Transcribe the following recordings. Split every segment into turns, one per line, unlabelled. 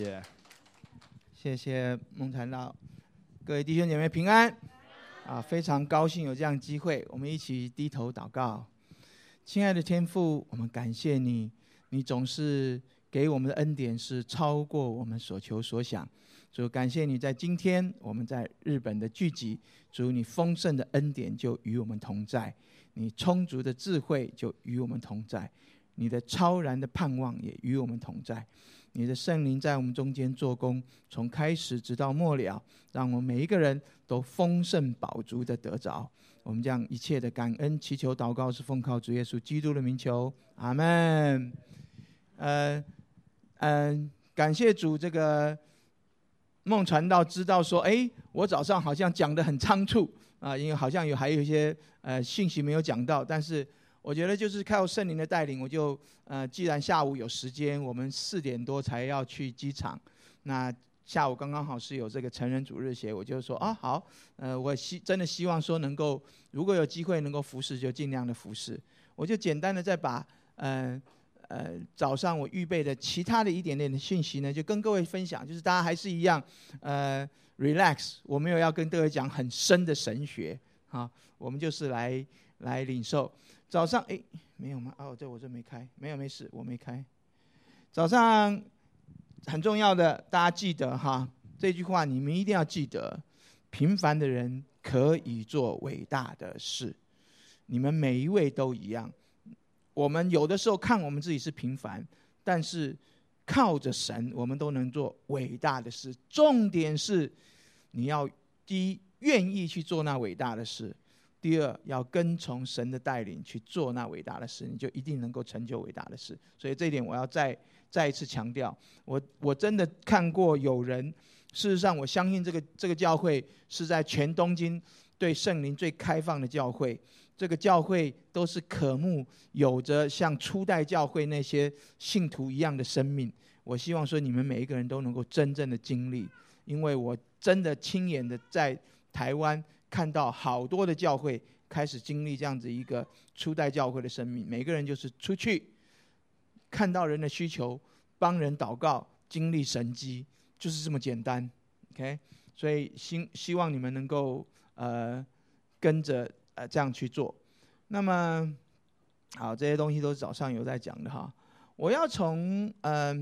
谢谢孟传道，各位弟兄姐妹平安啊！非常高兴有这样的机会，我们一起低头祷告。亲爱的天父，我们感谢你，你总是给我们的恩典是超过我们所求所想。主，感谢你在今天我们在日本的聚集，主，你丰盛的恩典就与我们同在，你充足的智慧就与我们同在，你的超然的盼望也与我们同在。你的圣灵在我们中间做工，从开始直到末了，让我们每一个人都丰盛饱足的得着。我们将一切的感恩祈求祷告，是奉靠主耶稣基督的名求，阿们。感谢主，这个孟传道知道说，我早上好像讲得很仓促啊，因为好像还有一些信息没有讲到，但是我觉得就是靠圣灵的带领，我就既然下午有时间，我们4点多才要去机场，那下午刚刚好是有这个成人主日学，我就说好，我真的希望说能够，如果有机会能够服侍，就尽量的服侍。我就简单的再把早上我预备的其他的一点点的讯息呢，就跟各位分享，就是大家还是一样relax， 我没有要跟各位讲很深的神学啊，我们就是来领受。早上没有吗？这我这没开，没事，我没开。早上很重要的，大家记得哈，这句话你们一定要记得：平凡的人可以做伟大的事。你们每一位都一样。我们有的时候看我们自己是平凡，但是靠着神，我们都能做伟大的事。重点是，你要第一愿意去做那伟大的事。第二，要跟从神的带领去做那伟大的事，你就一定能够成就伟大的事。所以这一点我要再一次强调。我真的看过有人，事实上我相信这个教会是在全东京对圣灵最开放的教会。这个教会都是渴慕有着像初代教会那些信徒一样的生命。我希望说你们每一个人都能够真正的经历，因为我真的亲眼的在台湾看到好多的教会开始经历这样子一个初代教会的生命，每个人就是出去看到人的需求，帮人祷告，经历神迹，就是这么简单。OK， 所以希望你们能够跟着这样去做。那么好，这些东西都是早上有在讲的哈。我要从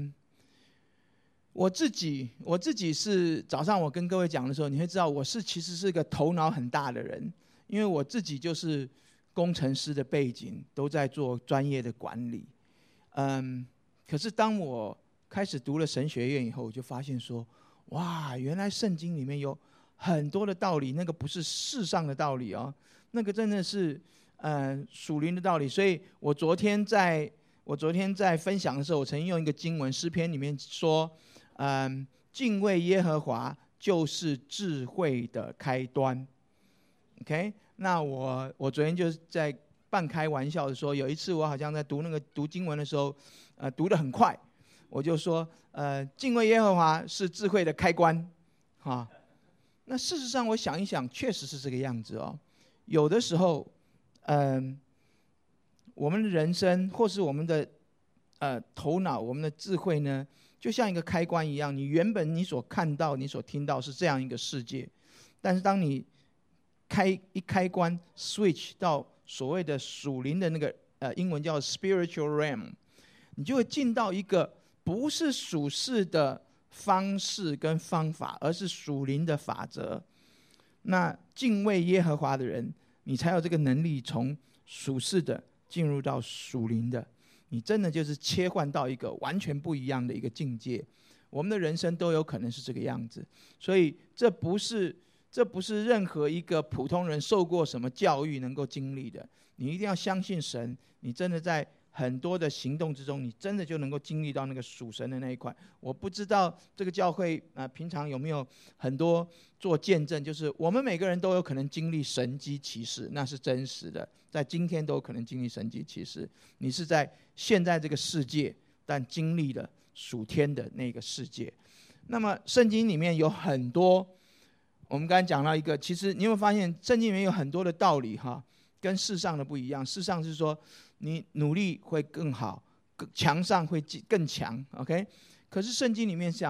我自己是早上我跟各位讲的时候，你会知道我其实是个头脑很大的人，因为我自己就是工程师的背景，都在做专业的管理。可是当我开始读了神学院以后，我就发现说，哇，原来圣经里面有很多的道理，那个不是世上的道理哦，那个真的是属灵的道理。所以我昨天在分享的时候，我曾经用一个经文诗篇里面说，敬畏耶和华就是智慧的开端。OK， 那我昨天就是在半开玩笑的说，有一次我好像在读经文的时候，读得很快，我就说，敬畏耶和华是智慧的开关，哈。那事实上我想一想，确实是这个样子哦。有的时候，我们的人生或是我们的头脑、我们的智慧呢，就像一个开关一样。你原本你所看到、你所听到是这样一个世界，但是当你开关 switch 到所谓的属灵的那个英文叫 spiritual realm， 你就会进到一个不是属世的方式跟方法，而是属灵的法则。那敬畏耶和华的人，你才有这个能力从属世的进入到属灵的，你真的就是切换到一个完全不一样的一个境界。我们的人生都有可能是这个样子，所以这不是任何一个普通人受过什么教育能够经历的。你一定要相信神，你真的在很多的行动之中，你真的就能够经历到那个属神的那一块。我不知道这个教会平常有没有很多做见证，就是我们每个人都有可能经历神迹奇事，那是真实的，在今天都有可能经历神迹奇事。你是在现在这个世界，但经历了属天的那个世界。那么圣经里面有很多，我们刚才讲到一个，其实你有没有发现圣经里面有很多的道理哈，跟世上的不一样。世上是说你努力会更好，强上会更强 ，OK？ 可是圣经里面讲，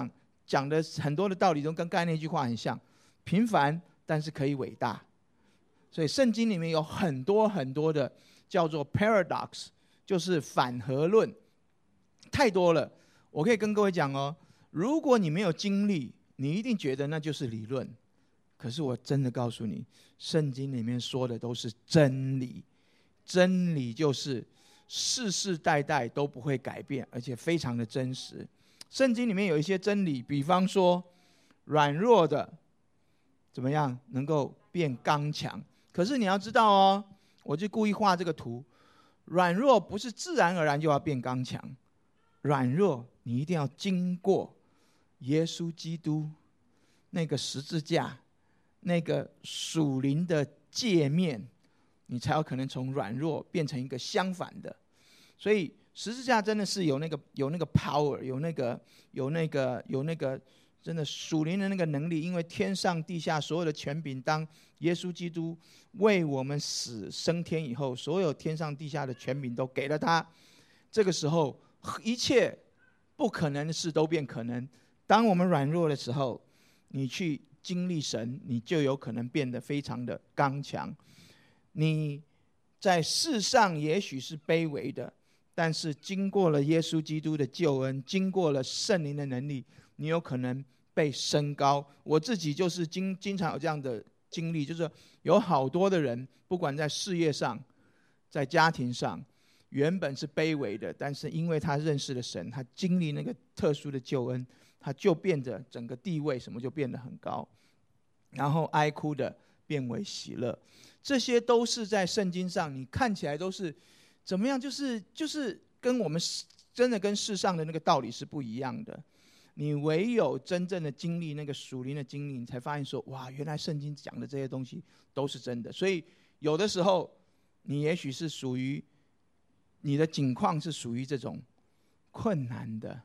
讲的很多的道理都跟刚才那句话很像，平凡但是可以伟大。所以圣经里面有很多很多的叫做 paradox， 就是反合论，太多了。我可以跟各位讲哦，如果你没有经历，你一定觉得那就是理论。可是我真的告诉你，圣经里面说的都是真理，真理就是世世代代都不会改变，而且非常的真实。圣经里面有一些真理，比方说软弱的怎么样能够变刚强。可是你要知道哦，我就故意画这个图，软弱不是自然而然就要变刚强，软弱你一定要经过耶稣基督那个十字架那个属灵的界面，你才有可能从软弱变成一个相反的。所以十字架真的是有那个 power， 有那个真的属灵的那个能力，因为天上地下所有的权柄，当耶稣基督为我们死升天以后，所有天上地下的权柄都给了他。这个时候，一切不可能的事都变可能。当我们软弱的时候，你去经历神，你就有可能变得非常的刚强。你在世上也许是卑微的，但是经过了耶稣基督的救恩，经过了圣灵的能力，你有可能被升高。我自己就是经常有这样的经历，就是有好多的人，不管在事业上，在家庭上，原本是卑微的，但是因为他认识了神，他经历那个特殊的救恩，他就变得整个地位什么就变得很高，然后哀哭的变为喜乐。这些都是在圣经上，你看起来都是怎么样，就是跟我们真的跟世上的那个道理是不一样的。你唯有真正的经历那个属灵的经历，你才发现说，哇，原来圣经讲的这些东西都是真的。所以有的时候你也许是属于你的境况是属于这种困难的、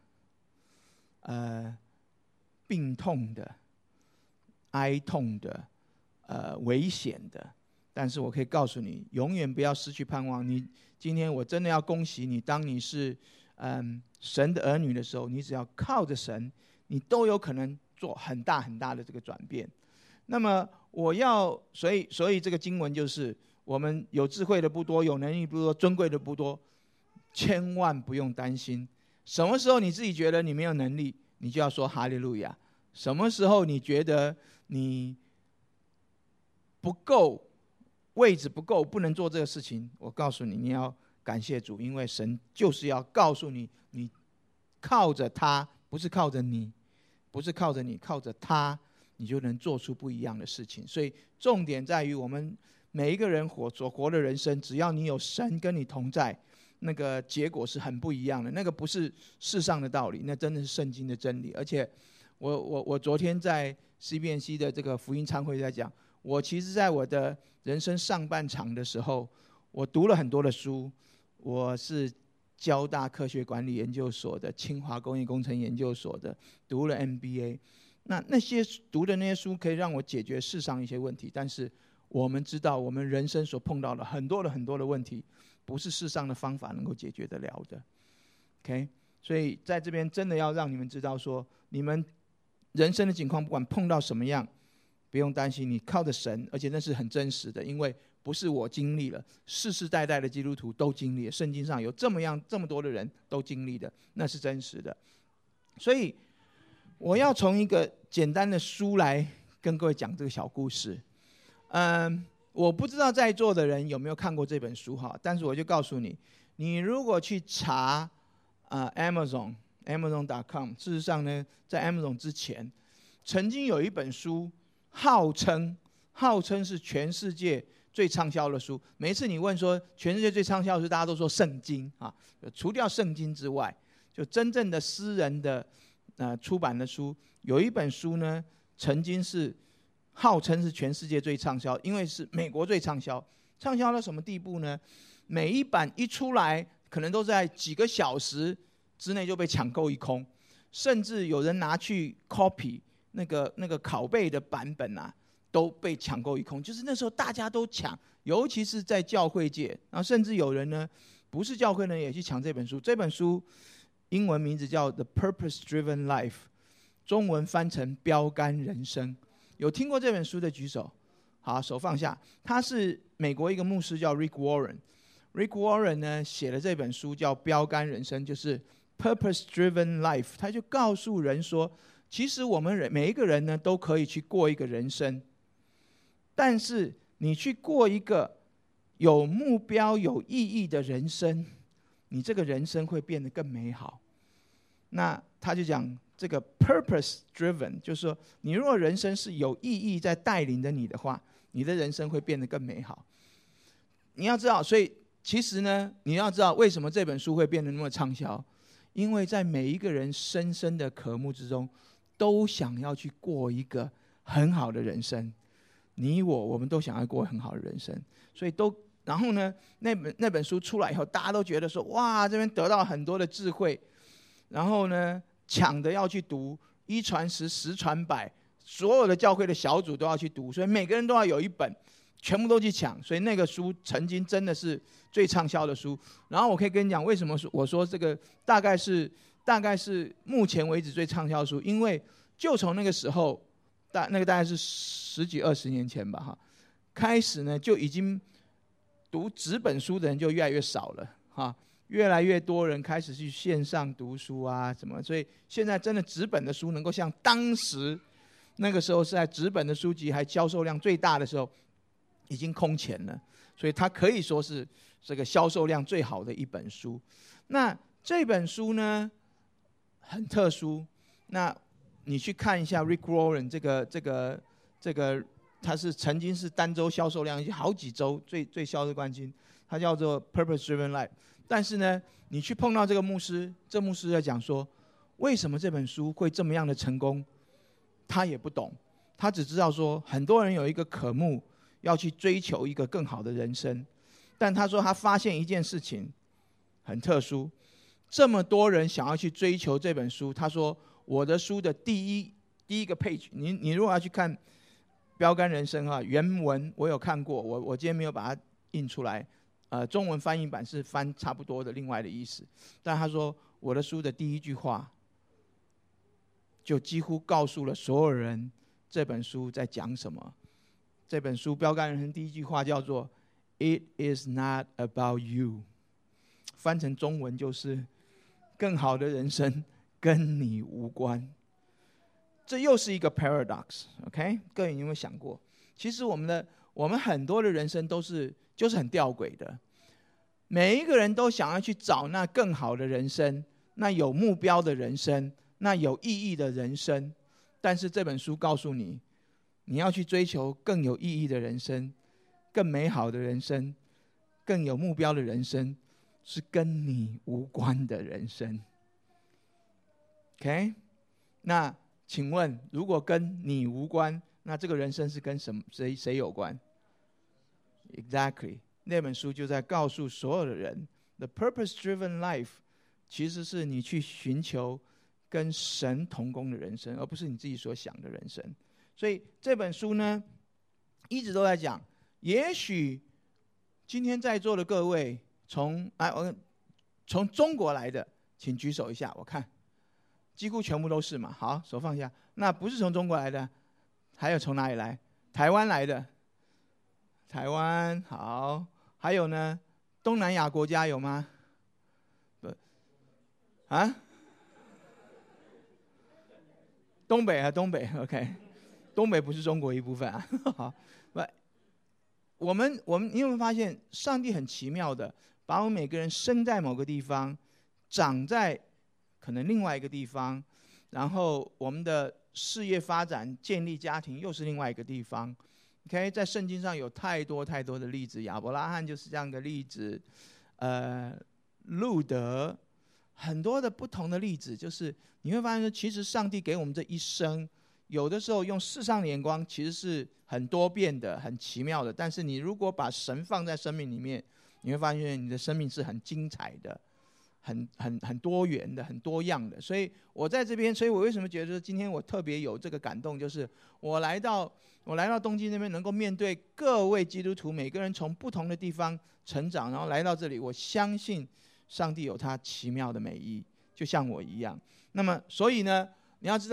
病痛的、哀痛的、危险的，但是我可以告诉你，永远不要失去盼望。你今天我真的要恭喜你，当你是神的儿女的时候，你只要靠着神，你都有可能做很大很大的这个转变。那么所以这个经文就是，我们有智慧的不多，有能力不多，尊贵的不多，千万不用担心。什么时候你自己觉得你没有能力，你就要说哈利路亚。什么时候你觉得你不够，位置不够，不能做这个事情，我告诉你，你要感谢主，因为神就是要告诉你，你靠着他，不是靠着你，不是靠着你，靠着他，你就能做出不一样的事情。所以重点在于，我们每一个人所活的人生，只要你有神跟你同在，那个结果是很不一样的。那个不是世上的道理，那真的是圣经的真理。而且我昨天在 CBNC 的这个福音餐会在讲，我其实在我的人生上半场的时候，我读了很多的书。我是交大科学管理研究所的，清华工业工程研究所的，读了 MBA。那些读的那些书可以让我解决世上一些问题，但是我们知道，我们人生所碰到的很多的问题，不是世上的方法能够解决得了的。OK， 所以在这边真的要让你们知道说，你们人生的境况不管碰到什么样，不用担心，你靠着神，而且那是很真实的，因为不是我经历了，世世代代的基督徒都经历了，圣经上有这么多的人都经历的，那是真实的。所以我要从一个简单的书来跟各位讲这个小故事。我不知道在座的人有没有看过这本书哈，但是我就告诉你，你如果去查Amazon.com， 事实上呢，在 Amazon 之前，曾经有一本书号称是全世界最畅销的书。每一次你问说全世界最畅销的书，大家都说圣经啊。除掉圣经之外，就真正的私人的出版的书，有一本书呢，曾经是号称是全世界最畅销，因为是美国最畅销。畅销到什么地步呢？每一版一出来，可能都在几个小时之内就被抢购一空，甚至有人拿去 copy 那个拷贝的版本啊，都被抢购一空。就是那时候大家都抢，尤其是在教会界，然后甚至有人呢，不是教会呢也去抢这本书。这本书英文名字叫《The Purpose Driven Life》， 中文翻成标杆人生。有听过这本书的举手。好，手放下。他是美国一个牧师叫 Rick Warren。Rick Warren 呢写了这本书叫《标杆人生》，就是 Purpose-Driven Life。他就告诉人说，其实我们每一个人呢都可以去过一个人生，但是你去过一个有目标、有意义的人生，你这个人生会变得更美好。那他就讲这个 purpose driven， 就是说，你如果人生是有意义在带领着你的话，你的人生会变得更美好。你要知道，所以其实呢，你要知道为什么这本书会变得那么畅销，因为在每一个人深深的渴慕之中，都想要去过一个很好的人生。你我们都想要过很好的人生，所以然后呢，那本书出来以后，大家都觉得说，哇，这边得到很多的智慧，然后呢，抢着要去读，1传10，10传100，所有的教会的小组都要去读，所以每个人都要有一本，全部都去抢。所以那个书曾经真的是最畅销的书。然后我可以跟你讲，为什么我说这个大概是目前为止最畅销的书，因为就从那个时候，大概是10几20年前吧，哈，开始呢就已经读纸本书的人就越来越少了，哈。越来越多人开始去线上读书啊，什么，所以现在真的纸本的书能够像当时那个时候是在纸本的书籍还销售量最大的时候，已经空前了，所以它可以说是这个销售量最好的一本书。那这本书呢很特殊，那你去看一下 Rick Warren 这个，他是曾经是单周销售量好几周最销的冠军，他叫做 Purpose-Driven Life。但是呢，你去碰到这个牧师，这牧师在讲说，为什么这本书会这么样的成功，他也不懂，他只知道说，很多人有一个渴慕，要去追求一个更好的人生。但他说他发现一件事情很特殊，这么多人想要去追求这本书，他说我的书的第一个 page， 你如果要去看标杆人生啊，原文我有看过，我今天没有把它印出来。中文翻译版是翻差不多的另外的意思，但他说我的书的第一句话，就几乎告诉了所有人这本书在讲什么。这本书标杆人生第一句话叫做 "It is not about you"， 翻成中文就是更好的人生跟你无关。这又是一个 paradox，OK？ 各位你有没有想过，其实我们很多的人生就是很吊诡的。每一个人都想要去找那更好的人生，那有目标的人生，那有意义的人生。但是这本书告诉你，你要去追求更有意义的人生，更美好的人生，更有目标的人生，是跟你无关的人生。OK？ 那请问，如果跟你无关，那这个人生是跟谁有关 ？Exactly。那本书就在告诉所有的人 ，The Purpose-Driven Life， 其实是你去寻求跟神同工的人生，而不是你自己所想的人生。所以这本书呢，一直都在讲。也许今天在座的各位从中国来的，请举手一下，我看几乎全部都是嘛。好，手放下。那不是从中国来的，还有从哪里来？台湾来的。台湾好。还有呢，东南亚国家有吗？不，啊？东北 ，OK， 东北不是中国一部分啊。好，我们你有没有发现，上帝很奇妙的，把我们每个人生在某个地方，长在可能另外一个地方，然后我们的事业发展、建立家庭又是另外一个地方。OK， 在圣经上有太多太多的例子，亚伯拉罕就是这样的例子，路德，很多的不同的例子，就是你会发现说，其实上帝给我们这一生，有的时候用世上的眼光，其实是很多变的、很奇妙的。但是你如果把神放在生命里面，你会发现你的生命是很精彩的、很多元的、很多样的。所以我在这边，所以我为什么觉得今天我特别有这个感动，就是我来到东京那边，能够面对各位基督徒，每个人从不同的地方成长，然后来到这里，我相信上帝有他奇妙的美意，就像我一样。那么，所以呢，你要知道，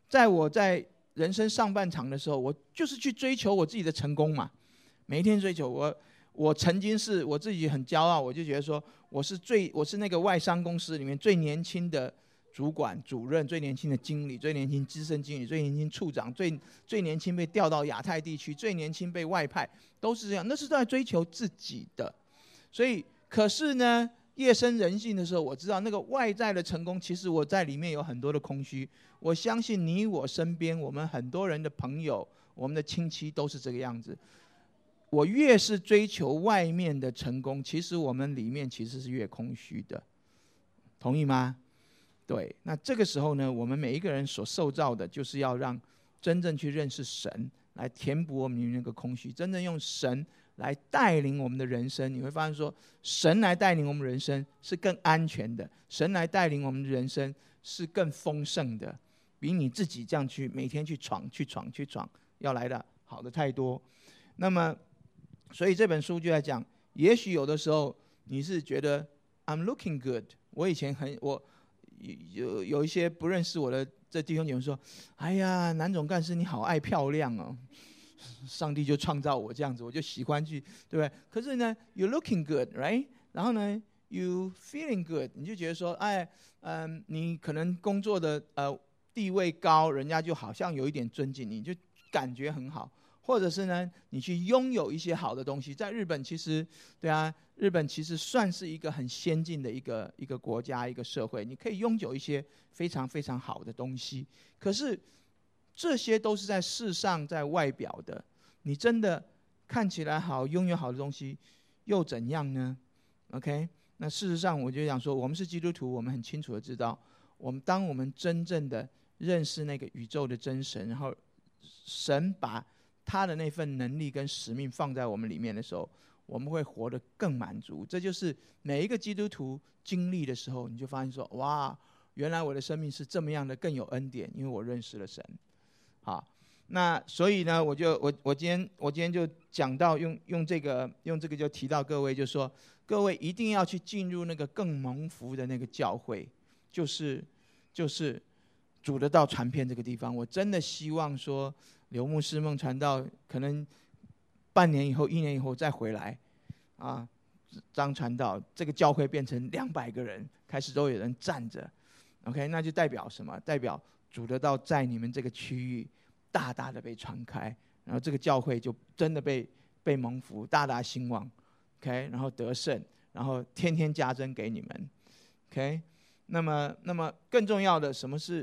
在我在人生上半场的时候，我就是去追求我自己的成功嘛，每一天追求我曾经是我自己很骄傲，我就觉得说我是那个外商公司里面最年轻的主管、主任，最年轻的经理，最年轻资深经理，最年轻处长，最年轻被调到亚太地区，最年轻被外派，都是这样，那是在追求自己的。所以，可是呢，夜深人静的时候，我知道那个外在的成功，其实我在里面有很多的空虚。我相信你我身边，我们很多人的朋友，我们的亲戚都是这个样子。我越是追求外面的成功，其实我们里面其实是越空虚的，同意吗？对，那这个时候呢，我们每一个人所受造的，就是要让真正去认识神，来填补我们里面那个空虚，真正用神来带领我们的人生。你会发现说，神来带领我们人生是更安全的，神来带领我们的人生是更丰盛的，比你自己这样去每天去闯要来的好的太多。那么所以这本书就在讲，也许有的时候你是觉得 I'm looking good。我以前有一些不认识我的这弟兄姐妹说，哎呀，南总干事你好爱漂亮哦，上帝就创造我这样子，我就喜欢去，对不对？可是呢 ，you looking good， right？ 然后呢 ，you feeling good， 你就觉得说，哎，你可能工作的地位高，人家就好像有一点尊敬你，就感觉很好。或者是呢，你去拥有一些好的东西。在日本其实，对啊，日本其实算是一个很先进的一个国家、一个社会，你可以拥有一些非常非常好的东西。可是这些都是在世上、在外表的。你真的看起来好、拥有好的东西，又怎样呢 ？OK？ 那事实上，我就想说，我们是基督徒，我们很清楚的知道，当我们真正的认识那个宇宙的真神，然后神把他的那份能力跟使命放在我们里面的时候，我们会活得更满足。这就是每一个基督徒经历的时候，你就发现说，哇，原来我的生命是这么样的更有恩典，因为我认识了神。好，那所以呢，我今天就讲到用这个就提到各位，就说各位一定要去进入那个更蒙福的那个教会，就是主的道传遍这个地方。我真的希望说，刘牧师梦传道可能半年以后、1年以后再回来，啊，当传道，这个教会变成200个人，开始都有人站着 ，OK， 那就代表什么？代表主的道在你们这个区域大大的被传开，然后这个教会就真的被蒙福，大大兴旺 ，OK， 然后得胜，然后天天加增给你们 ，OK。那么更重要的，什么是？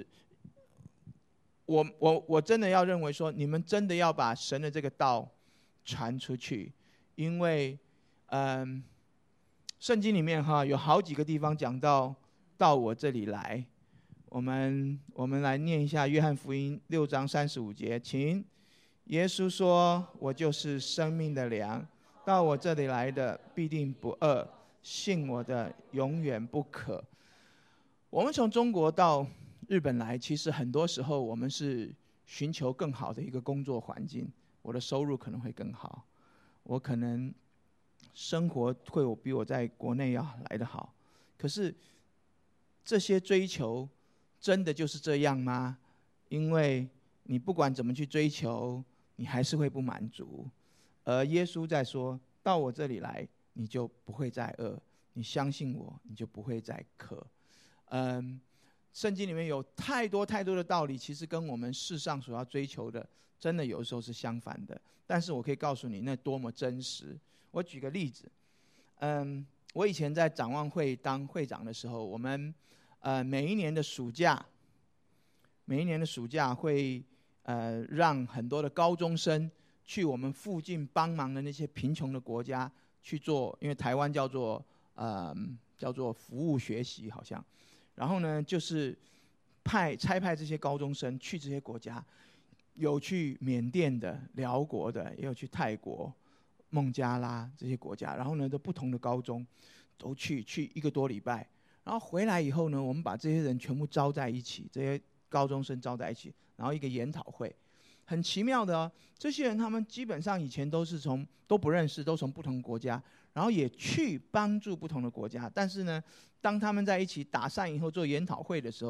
我真的要认为说，你们真的要把神的这个道传出去，因为，圣经里面有好几个地方讲到我这里来。我们来念一下约翰福音6章35节，请。耶稣说：“我就是生命的粮，到我这里来的必定不饿，信我的永远不渴。”我们从中国到日本来，其实很多时候我们是寻求更好的一个工作环境，我的收入可能会更好，我可能生活会比我在国内要来得好。可是这些追求真的就是这样吗？因为你不管怎么去追求，你还是会不满足。而耶稣在说，到我这里来，你就不会再饿，你相信我，你就不会再渴。圣经里面有太多太多的道理，其实跟我们世上所要追求的，真的有时候是相反的。但是我可以告诉你，那多么真实。我举个例子，我以前在展望会当会长的时候，我们每一年的暑假会让很多的高中生去我们附近帮忙的那些贫穷的国家去做，因为台湾叫做服务学习好像。然后呢，就是差派这些高中生去这些国家，有去缅甸的、辽国的，也有去泰国、孟加拉这些国家。然后呢，都不同的高中都去1个多礼拜。然后回来以后呢，我们把这些人全部招在一起，这些高中生招在一起，然后一个研讨会。很奇妙的哦，这些人他们基本上以前都不认识，都从不同国家，然后也去帮助不同的国家。但是呢，当他们在一起打散以后做研讨会的时候，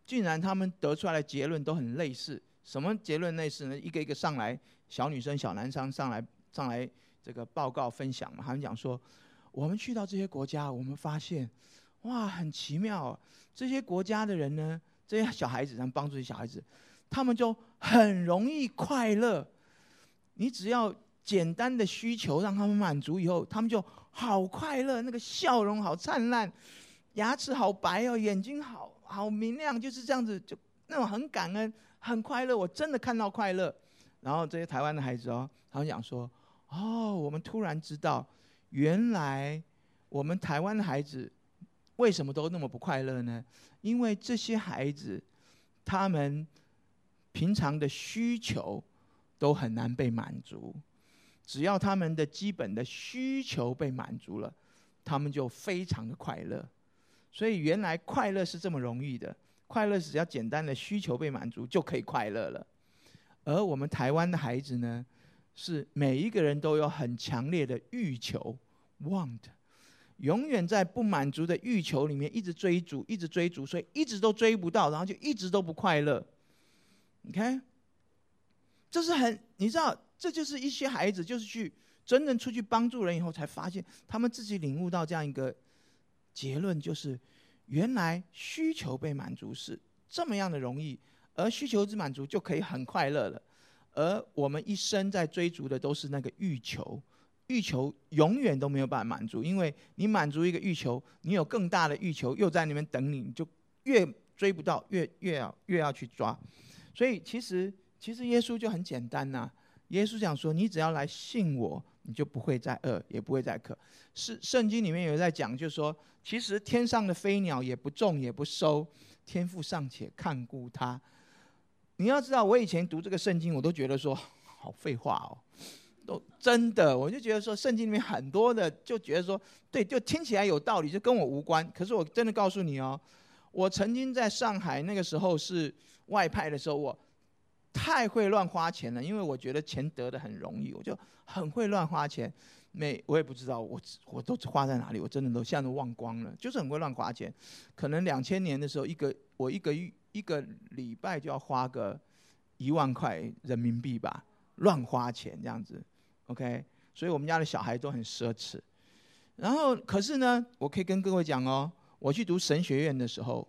竟然他们得出来的结论都很类似。什么结论类似呢？一个一个上来，小女生、小男生上来这个报告分享嘛。他们讲说，我们去到这些国家，我们发现，哇，很奇妙哦。这些国家的人呢，这些小孩子，咱们帮助这些小孩子，他们就很容易快乐。你只要简单的需求让他们满足以后，他们就好快乐，那个笑容好灿烂，牙齿好白哦，眼睛好明亮，就是这样子，就那种很感恩、很快乐。我真的看到快乐。然后这些台湾的孩子哦，他们讲说，哦，我们突然知道，原来我们台湾的孩子为什么都那么不快乐呢？因为这些孩子，他们平常的需求都很难被满足。只要他们的基本的需求被满足了，他们就非常的快乐。所以原来快乐是这么容易的，快乐只要简单的需求被满足就可以快乐了。而我们台湾的孩子呢，是每一个人都有很强烈的欲求 want， 永远在不满足的欲求里面一直追逐，一直追逐，所以一直都追不到，然后就一直都不快乐。OK， 这是你知道，这就是一些孩子就是去真正出去帮助人以后，才发现他们自己领悟到这样一个结论，就是原来需求被满足是这么样的容易，而需求之满足就可以很快乐了。而我们一生在追逐的都是那个欲求，欲求永远都没有办法满足，因为你满足一个欲求，你有更大的欲求又在那边等你，你就越追不到，越要去抓。所以其实耶稣就很简单呐、耶稣讲说，你只要来信我，你就不会再饿，也不会再渴。是圣经里面有在讲，就是说，其实天上的飞鸟也不种也不收，天父尚且看顾它。你要知道，我以前读这个圣经，我都觉得说好废话哦，都真的，我就觉得说圣经里面很多的，就觉得说对，就听起来有道理，就跟我无关。可是我真的告诉你哦，我曾经在上海那个时候是外派的时候，我太会乱花钱了，因为我觉得钱得的很容易，我就很会乱花钱。我也不知道我都花在哪里，我真的现在都忘光了，就是很会乱花钱。可能2000年的时候，我一个礼拜就要花个1万块人民币吧，乱花钱这样子。OK， 所以我们家的小孩都很奢侈。然后可是呢，我可以跟各位讲哦，我去读神学院的时候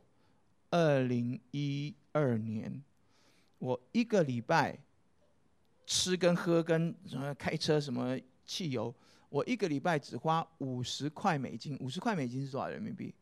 ，2012年。我一个礼拜吃跟喝跟什么开车什么汽油，我一个礼拜只花50块美金。50块美金是多少人民币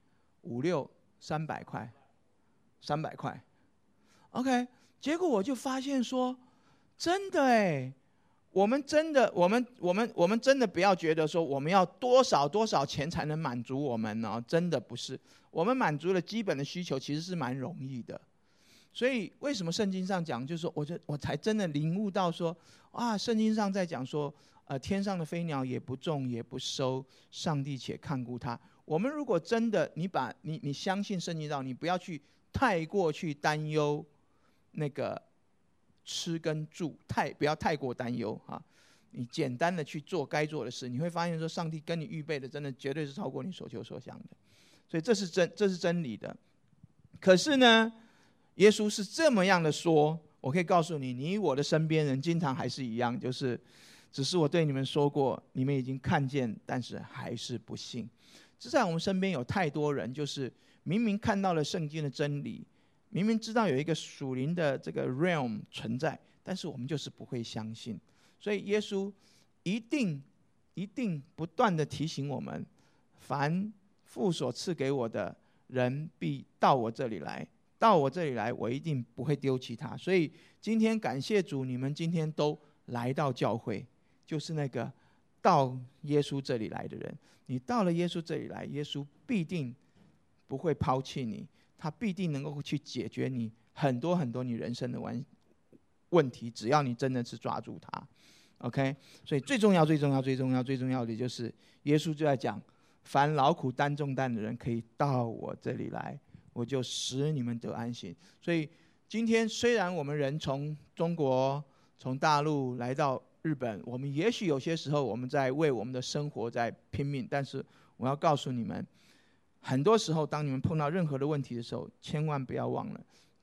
？300块。300块。OK， 结果我就发现说，真的哎，我们真的不要觉得说我们要多少钱才能满足我们呢？真的不是，我们满足了基本的需求其实是蛮容易的。所以为什么圣经上讲，就是说，我才真的领悟到说，啊，圣经上在讲说，天上的飞鸟也不种也不收，上帝且看顾它。我们如果真的你相信圣经上，你不要去太过去担忧那个吃跟住，不要太过担忧啊。你简单的去做该做的事，你会发现说，上帝跟你预备的真的绝对是超过你所求所想的。所以这是真理的。可是呢，耶稣是这么样的说，我可以告诉你，你我的身边人经常还是一样，就是只是我对你们说过，你们已经看见，但是还是不信。这在我们身边有太多人，就是明明看到了圣经的真理，明明知道有一个属灵的这个 realm 存在，但是我们就是不会相信。所以耶稣一定不断的提醒我们，凡父所赐给我的人必到我这里来，到我这里来，我一定不会丢弃他。所以今天感谢主，你们今天都来到教会，就是那个到耶稣这里来的人。你到了耶稣这里来，耶稣必定不会抛弃你，他必定能够去解决你很多你人生的问题，只要你真的是抓住他。OK， 所以最重要的就是耶稣就在讲，凡劳苦担重担的人可以到我这里来，我就使你们得安息。所以今天虽然我们人从中国、从大陆来到日本，我们也许有些时候我们在为我们的生活在拼命，但是我要告诉你们，很多时候当你们碰到任何的问题的时候，千万不要忘了，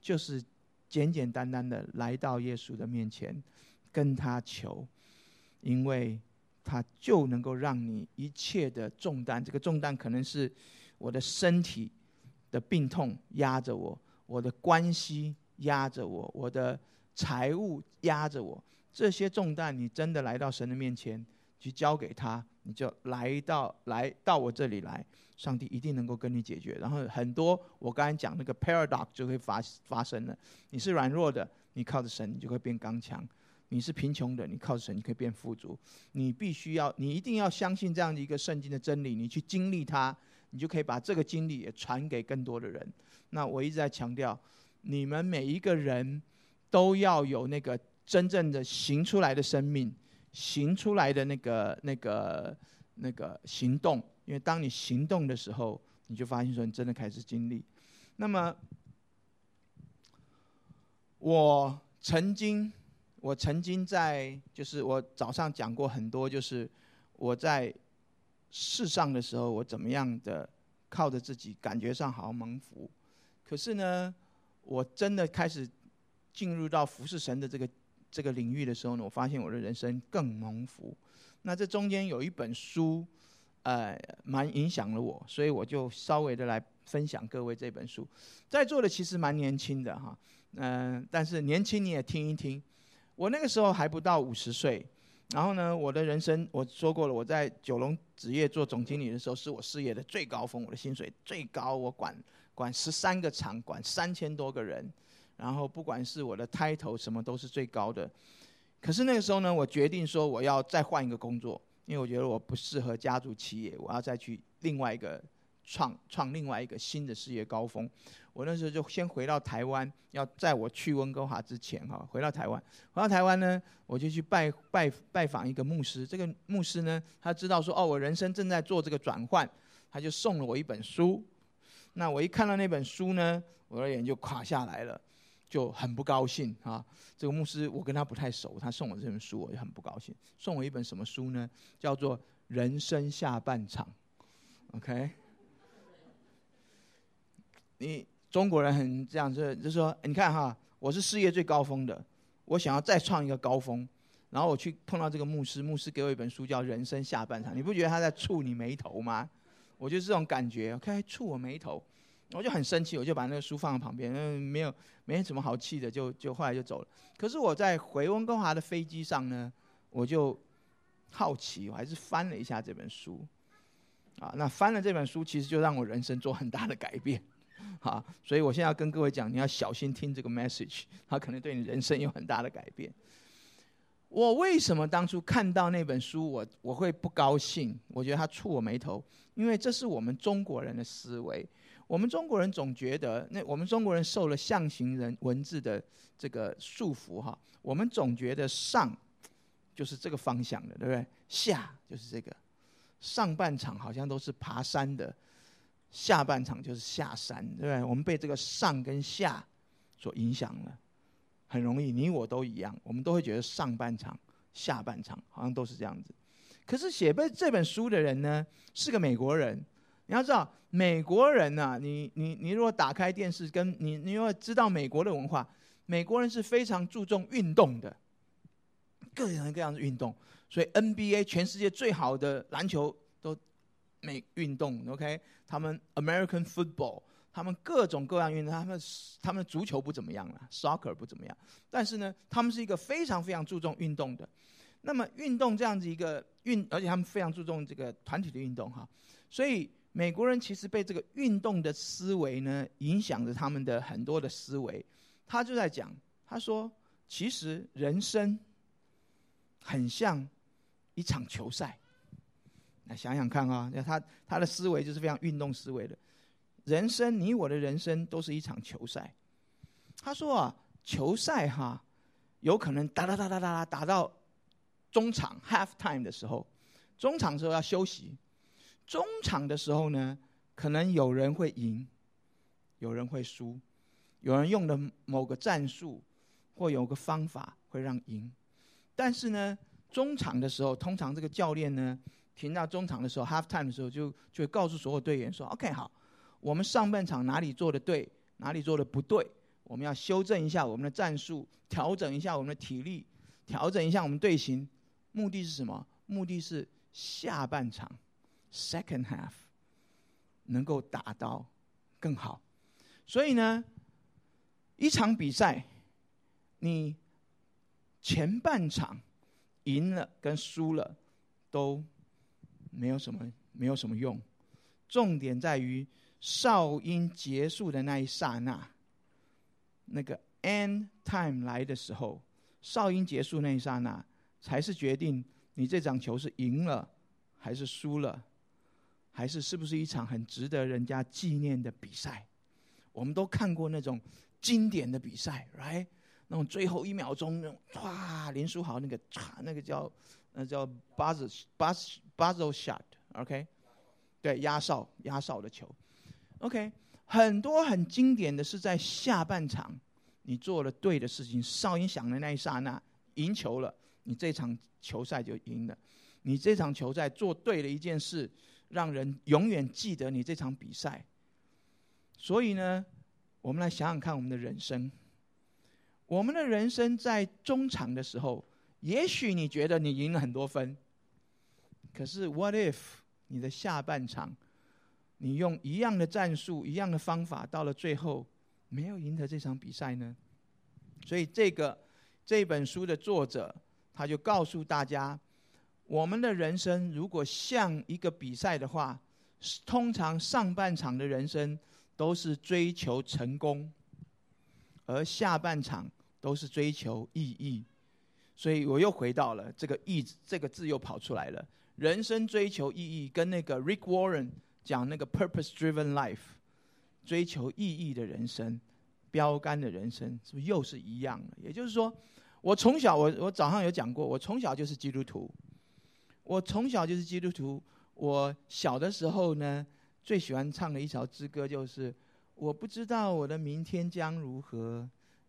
就是简简单单的来到耶稣的面前，跟他求，因为他就能够让你一切的重担，这个重担可能是我的身体的病痛压着我，我的关系压着我，我的财务压着我，这些重担你真的来到神的面前去交给他，你就来到我这里来，上帝一定能够跟你解决。然后很多我刚才讲那个 paradox 就会发生了。你是软弱的，你靠着神你就会变刚强；你是贫穷的，你靠着神你可以变富足。你一定要相信这样的一个圣经的真理，你去经历它，你就可以把这个经历也传给更多的人。那我一直在强调，你们每一个人都要有那个真正的行出来的生命，行出来的那个行动。因为当你行动的时候，你就发现说你真的开始经历。那么我曾经在，就是我早上讲过很多，就是我在世上的时候，我怎么样的靠着自己，感觉上好像蒙福。可是呢，我真的开始进入到服侍神的这个领域的时候呢，我发现我的人生更蒙福。那这中间有一本书，蛮影响了我，所以我就稍微的来分享各位这本书。在座的其实蛮年轻的哈，但是年轻你也听一听。我那个时候还不到50岁，然后呢，我的人生我说过了，我在九龙纸业做总经理的时候，是我事业的最高峰，我的薪水最高，我管13个厂，管3000多个人，然后不管是我的 title 什么都是最高的。可是那个时候呢，我决定说我要再换一个工作，因为我觉得我不适合家族企业，我要再去另外一个创另外一个新的事业高峰。我那时候就先回到台湾，要在我去温哥华之前哈，回到台湾呢，我就去拜访一个牧师。这个牧师呢，他知道说我人生正在做这个转换，他就送了我一本书。那我一看到那本书呢，我的脸就垮下来了，就很不高兴啊。这个牧师我跟他不太熟，他送我这本书我就很不高兴。送我一本什么书呢？叫做《人生下半场》。OK， 你中国人很这样，就是说，你看哈，我是事业最高峰的，我想要再创一个高峰，然后我去碰到这个牧师，牧师给我一本书叫《人生下半场》，你不觉得他在触你眉头吗？我就是这种感觉 ，OK， 触我眉头，我就很生气，我就把那个书放在旁边，没什么好气的，就后来就走了。可是我在回温哥华的飞机上呢，我就好奇，我还是翻了一下这本书，那翻了这本书，其实就让我人生做很大的改变。所以我现在要跟各位讲，你要小心听这个 message， 它可能对你人生有很大的改变。我为什么当初看到那本书，我会不高兴？我觉得它触我眉头，因为这是我们中国人的思维。我们中国人总觉得，我们中国人受了象形文字的这个束缚哈，我们总觉得上就是这个方向的，对不对？下就是这个，上半场好像都是爬山的。下半场就是下山，对不对？我们被这个上跟下所影响了，很容易，你我都一样，我们都会觉得上半场、下半场好像都是这样子。可是写这本书的人呢，是个美国人。你要知道，美国人啊，你如果打开电视，跟你如果知道美国的文化，美国人是非常注重运动的，各样各样的运动。所以 NBA 全世界最好的篮球都运动 ，OK？ 他们 American football， 他们各种各样运动，他们足球不怎么样了 ，soccer 不怎么样，但是呢，他们是一个非常非常注重运动的。那么运动这样子一个而且他们非常注重这个团体的运动哈，所以美国人其实被这个运动的思维呢影响着他们的很多的思维。他就在讲，他说，其实人生很像一场球赛。来想想看啊，他的思维就是非常运动思维的。人生，你我的人生都是一场球赛。他说球赛哈，有可能打到中场 half time 的时候，中场的时候要休息。中场的时候呢，可能有人会赢，有人会输，有人用的某个战术或有个方法会让赢。但是呢，中场的时候，通常这个教练呢，停到中场的时候 ，half time 的时候就会告诉所有队员说 ：“OK， 好，我们上半场哪里做的对，哪里做的不对， 我们要修正一下我们的战术，调整一下我们的体力，调整一下我们队形。目的是什么？目的是下半场 （second half） 能够打到更好。所以呢，一场比赛，你前半场赢了跟输了都没有什么用。重点在于哨音结束的那一刹那，那个 end time 来的时候，哨音结束那一刹那，才是决定你这场球是赢了还是输了，还是不是一场很值得人家纪念的比赛。我们都看过那种经典的比赛 ，right？ 那种最后1秒钟那种唰林书豪那个叫buzzer shot，OK？ 对，压哨的球 ，OK？ 很多很经典的是在下半场你做了对的事情，哨音响的那一刹那赢球了，你这场球赛就赢了。你这场球赛做对了一件事，让人永远记得你这场比赛。所以呢，我们来想想看我们的人生。我们的人生在中场的时候，也许你觉得你赢了很多分，可是 what if 你的下半场，你用一样的战术、一样的方法，到了最后没有赢得这场比赛呢？所以这本书的作者他就告诉大家，我们的人生如果像一个比赛的话，通常上半场的人生都是追求成功，而下半场都是追求意义。所以我又回到了这个意这个字又跑出来了。人生追求意义，跟那个 Rick Warren 讲那个 purpose-driven life， 追求意义的人生、标杆的人生，是不是又是一样的？也就是说，我从小我早上有讲过，我从小就是基督徒。我小的时候呢，最喜欢唱的一首诗歌就是“我不知道我的明天将如何”。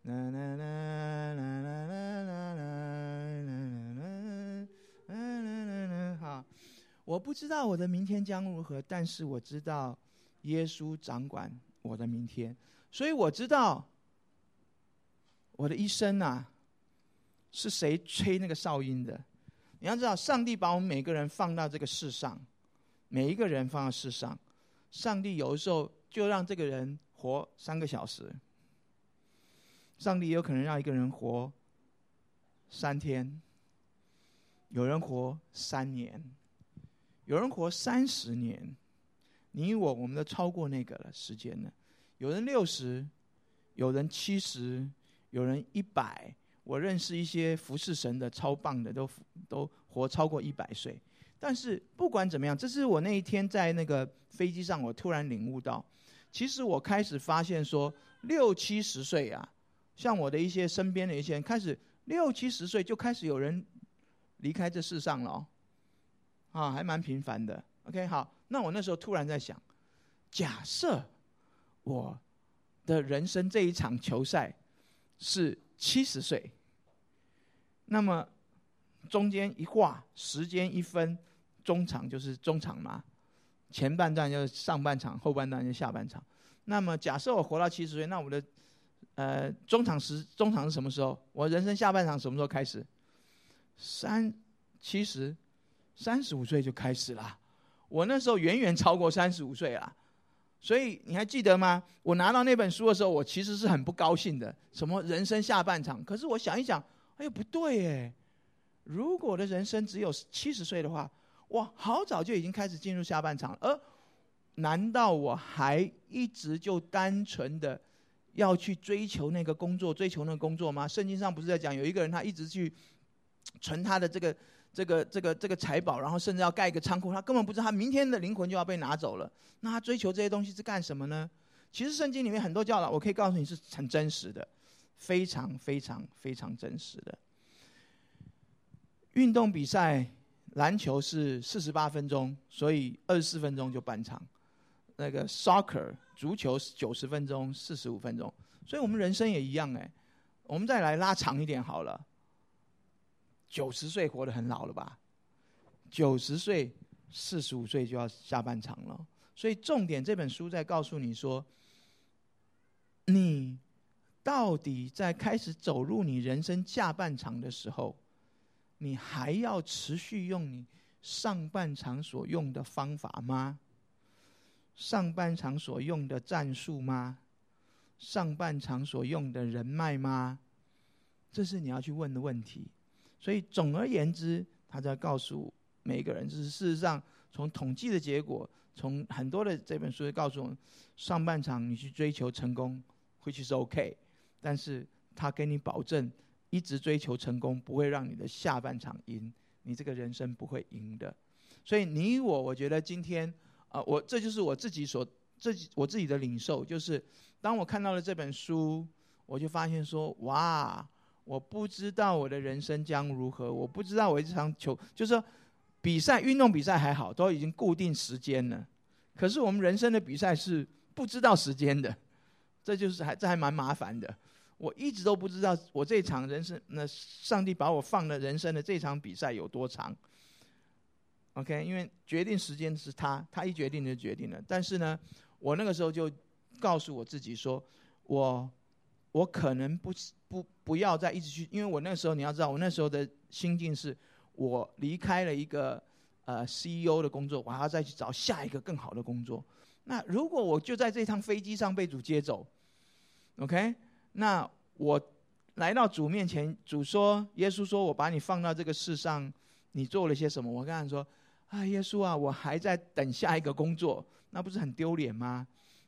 好，我不知道我的明天将如何，但是我知道耶稣掌管我的明天，所以我知道我的一生啊，是谁吹那个哨音的？你要知道，上帝把我们每个人放到这个世上，每一个人放到世上，上帝有的时候就让这个人活3个小时，上帝也有可能让一个人活3天，有人活3年，有人活30年。你我们都超过那个了时间了。有人60，有人70，有人100。我认识一些服侍神的超棒的，都活超过100岁。但是不管怎么样，这是我那一天在那个飞机上，我突然领悟到，其实我开始发现说，60、70岁啊，像我的一些身边的一些人，开始60、70岁就开始有人离开这世上了哦，还蛮频繁的。OK， 好，那我那时候突然在想，假设我的人生这一场球赛是70岁，那么中间一画，时间1分，中场就是中场嘛，前半段就是上半场，后半段就是下半场。那么假设我活到70岁，那我的中场是什么时候？我人生下半场什么时候开始？35岁就开始了。我那时候远远超过35岁了。所以你还记得吗？我拿到那本书的时候，我其实是很不高兴的。什么人生下半场？可是我想一想，哎呦不对耶！如果我的人生只有70岁的话，我好早就已经开始进入下半场了。而难道我还一直就单纯的要去追求那个工作吗？圣经上不是在讲有一个人他一直去存他的这个财宝，然后甚至要盖一个仓库，他根本不知道他明天的灵魂就要被拿走了。那他追求这些东西是干什么呢？其实圣经里面很多教导，我可以告诉你是很真实的，非常非常非常真实的。运动比赛，篮球是48分钟，所以24分钟就半场。那个 soccer 足球90分钟，45分钟。所以我们人生也一样哎。我们再来拉长一点好了。90岁活得很老了吧？90岁45岁就要下半场了。所以重点这本书在告诉你说，你到底在开始走入你人生下半场的时候，你还要持续用你上半场所用的方法吗？上半场所用的战术吗？上半场所用的人脉吗？这是你要去问的问题。所以总而言之，他在告诉每一个人，就是事实上从统计的结果，从很多的这本书告诉我们，上半场你去追求成功which is OK， 但是他给你保证一直追求成功不会让你的下半场赢，你这个人生不会赢的。所以你我觉得今天这就是我自己的领受，就是当我看到了这本书，我就发现说，哇，我不知道我的人生将如何，我不知道我这场球，就是说运动比赛还好，都已经固定时间了，可是我们人生的比赛是不知道时间的，这还蛮麻烦的。我一直都不知道我这场人生，那上帝把我放了人生的这场比赛有多长。OK， 因为决定时间是他一决定就决定了。但是呢，我那个时候就告诉我自己说，我可能不要再一直去，因为我那时候你要知道，我那时候的心境是，我离开了一个CEO 的工作，我还要再去找下一个更好的工作。那如果我就在这趟飞机上被主接走 ，OK， 那我来到主面前，耶稣说我把你放到这个世上，你做了些什么？我跟他说，耶稣啊，我还在等下一个工作，那不是很丢脸吗？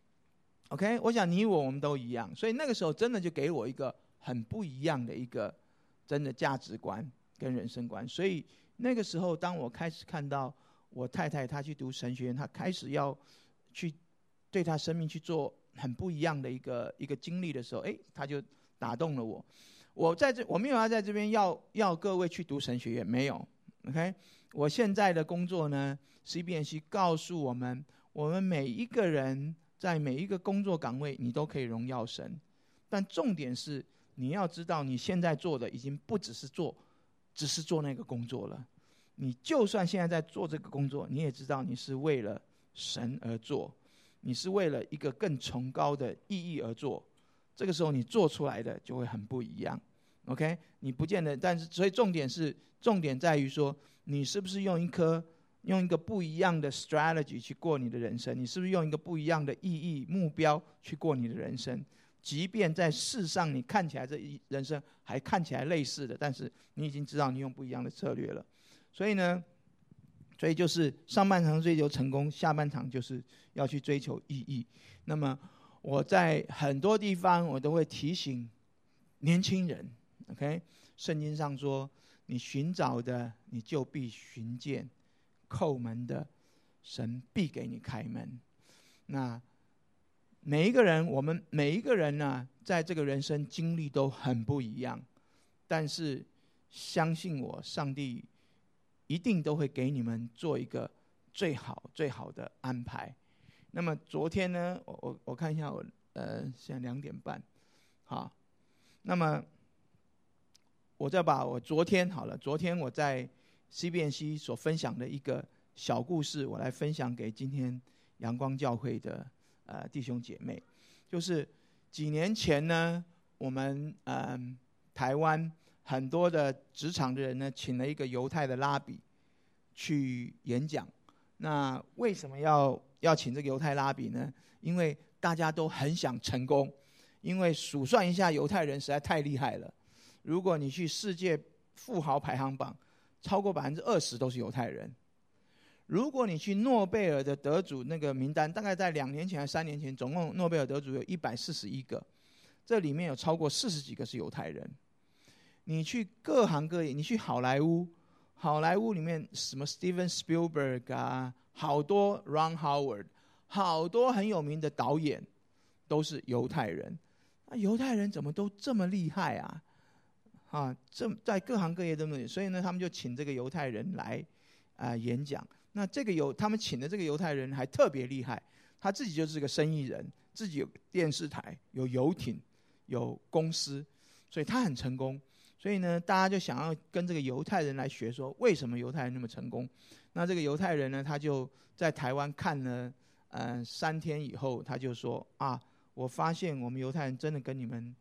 OK， 我想我们都一样，所以那个时候真的就给我一个很不一样的一个真的价值观跟人生观。所以那个时候，当我开始看到我太太她去读神学院，她开始要去对她生命去做很不一样的一个经历的时候，她就打动了我。我没有要在这边要各位去读神学院，没有。OK， 我现在的工作呢 ，CBNC 告诉我们每一个人在每一个工作岗位，你都可以荣耀神。但重点是，你要知道你现在做的已经不只是做那个工作了。你就算现在在做这个工作，你也知道你是为了神而做，你是为了一个更崇高的意义而做。这个时候你做出来的就会很不一样。OK， 你不见得，但是所以重点在于说，你是不是用一个不一样的 strategy 去过你的人生？你是不是用一个不一样的意义目标去过你的人生？即便在世上你看起来这人生还看起来类似的，但是你已经知道你用不一样的策略了。所以就是上半场追求成功，下半场就是要去追求意义。那么我在很多地方我都会提醒年轻人 ，OK， 圣经上说，你寻找的你就必寻见，叩门的神必给你开门。那我们每一个人呢，在这个人生经历都很不一样，但是相信我，上帝一定都会给你们做一个最好的安排。那么昨天呢，我看一下现在2点半，好，那么我再把我昨天我在 CBNC 所分享的一个小故事，我来分享给今天阳光教会的弟兄姐妹。就是几年前呢，我们台湾很多的职场的人呢，请了一个犹太的拉比去演讲。那为什么要请这个犹太拉比呢？因为大家都很想成功，因为数算一下犹太人实在太厉害了。如果你去世界富豪排行榜，超过20%都是犹太人。如果你去诺贝尔的得主那个名单，大概在2年前还是3年前，总共诺贝尔得主有141个，这里面有超过40几个是犹太人。你去各行各业，你去好莱坞里面什么 Steven Spielberg 啊，好多 Ron Howard， 好多很有名的导演都是犹太人。那犹太人怎么都这么厉害啊？在各行各业都有，所以呢，他们就请这个犹太人来演讲。那他们请的这个犹太人还特别厉害，他自己就是个生意人，自己有电视台、有游艇、有公司，所以他很成功。所以呢，大家就想要跟这个犹太人来学说，为什么犹太人那么成功？那这个犹太人呢，他就在台湾看了3天以后，他就说我发现我们犹太人真的跟你们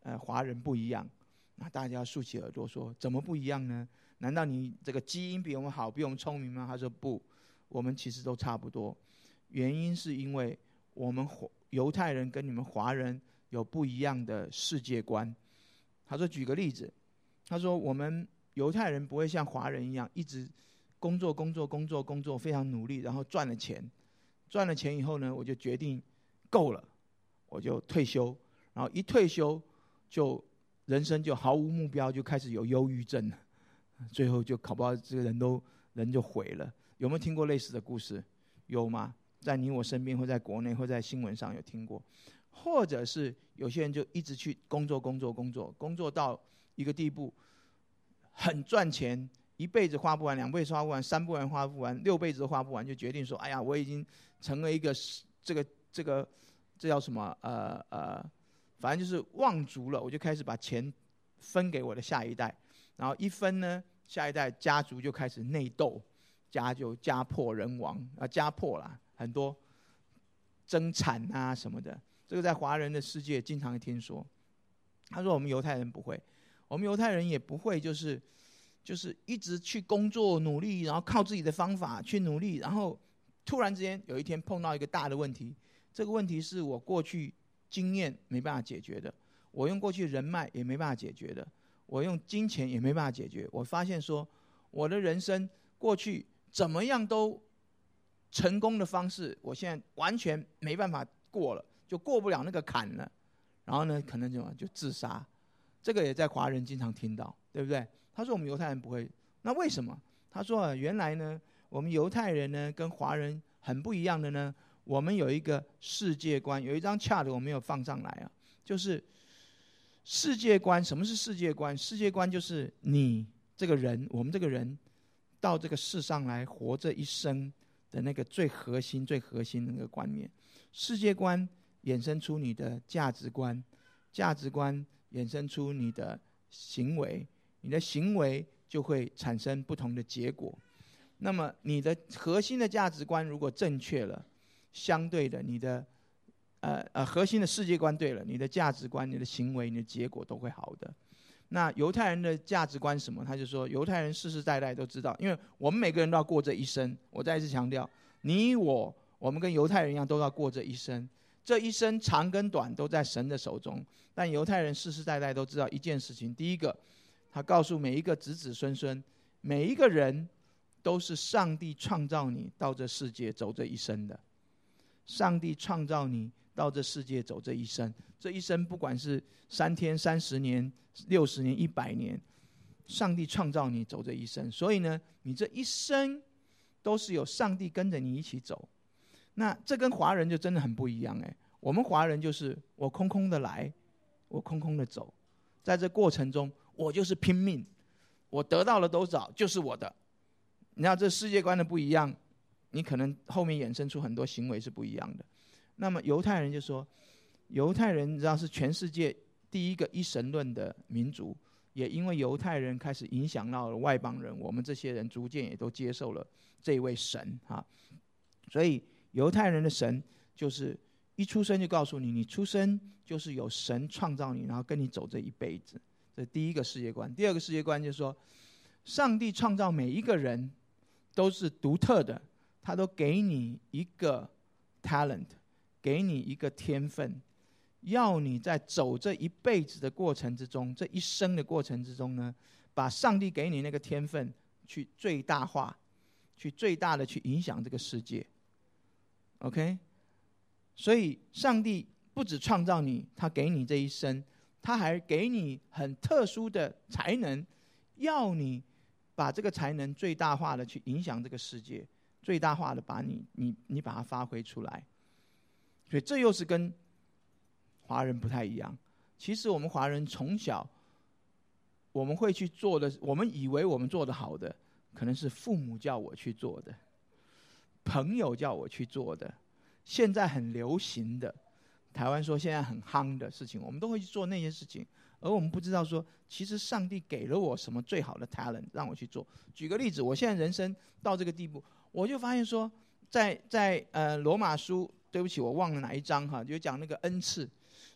华人不一样。那大家竖起耳朵说，怎么不一样呢？难道你这个基因比我们好，比我们聪明吗？他说不，我们其实都差不多。原因是因为我们犹太人跟你们华人有不一样的世界观。他说举个例子，他说我们犹太人不会像华人一样一直工作，非常努力，然后赚了钱以后呢，我就决定够了，我就退休，然后一退休就人生就毫无目标，就开始有忧郁症了，最后就搞不好这个人就毁了。有没有听过类似的故事？有吗？在你我身边，或在国内，或在新闻上有听过？或者是有些人就一直去工作到一个地步，很赚钱，一辈子花不完，2辈子花不完，3辈子花不完，6辈子都花不完，就决定说：哎呀，我已经成了一个这叫什么？反正就是望族了。我就开始把钱分给我的下一代，然后一分呢，下一代家族就开始内斗，家破人亡家破啦，很多争产啊什么的。这个在华人的世界经常听说。他说我们犹太人不会，我们犹太人也不会就是一直去工作努力，然后靠自己的方法去努力，然后突然之间有一天碰到一个大的问题，这个问题是我过去经验没办法解决的，我用过去人脉也没办法解决的，我用金钱也没办法解决。我发现说我的人生过去怎么样都成功的方式，我现在完全没办法过了，就过不了那个坎了。然后呢，可能就自杀。这个也在华人经常听到，对不对？他说我们犹太人不会，那为什么？他说原来呢，我们犹太人呢跟华人很不一样的呢，我们有一个世界观，有一张 chart 我没有放上来啊，就是世界观。什么是世界观？世界观就是你这个人，我们这个人到这个世上来活这一生的那个最核心的那个观念。世界观衍生出你的价值观，价值观衍生出你的行为，你的行为就会产生不同的结果。那么你的核心的价值观如果正确了，相对的你的核心的世界观对了，你的价值观、你的行为、你的结果都会好的。那犹太人的价值观是什么？他就说犹太人世世代代都知道，因为我们每个人都要过这一生。我再一次强调，你我们跟犹太人一样都要过这一生。这一生长跟短都在神的手中，但犹太人世世代代都知道一件事情：第一个，他告诉每一个子子孙孙，每一个人都是上帝创造你到这世界走这一生的。上帝创造你到这世界走这一生，这一生不管是3天、30年、60年、100年，上帝创造你走这一生。所以呢，你这一生都是有上帝跟着你一起走。那这跟华人就真的很不一样我们华人就是我空空的来，我空空的走，在这过程中我就是拼命，我得到了多少就是我的。你知道这世界观的不一样，你可能后面衍生出很多行为是不一样的。那么犹太人就说，犹太人你知道是全世界第一个一神论的民族，也因为犹太人开始影响到了外邦人，我们这些人逐渐也都接受了这一位神所以犹太人的神就是一出生就告诉你，你出生就是有神创造你，然后跟你走这一辈子。这是第一个世界观。第二个世界观就是说，上帝创造每一个人都是独特的，他都给你一个 talent， 给你一个天分，要你在走这一辈子的过程之中，这一生的过程之中呢，把上帝给你那个天分去最大化，去最大的去影响这个世界。OK， 所以上帝不只创造你，他给你这一生，他还给你很特殊的才能，要你把这个才能最大化的去影响这个世界，最大化的把你把它发挥出来。所以这又是跟华人不太一样。其实我们华人从小我们会去做的，我们以为我们做的好的，可能是父母叫我去做的，朋友叫我去做的，现在很流行的，台湾说现在很夯的事情，我们都会去做那些事情，而我们不知道说，其实上帝给了我什么最好的 talent 让我去做。举个例子，我现在人生到这个地步，我就发现说，在罗马书，对不起，我忘了哪一章就讲那个恩赐。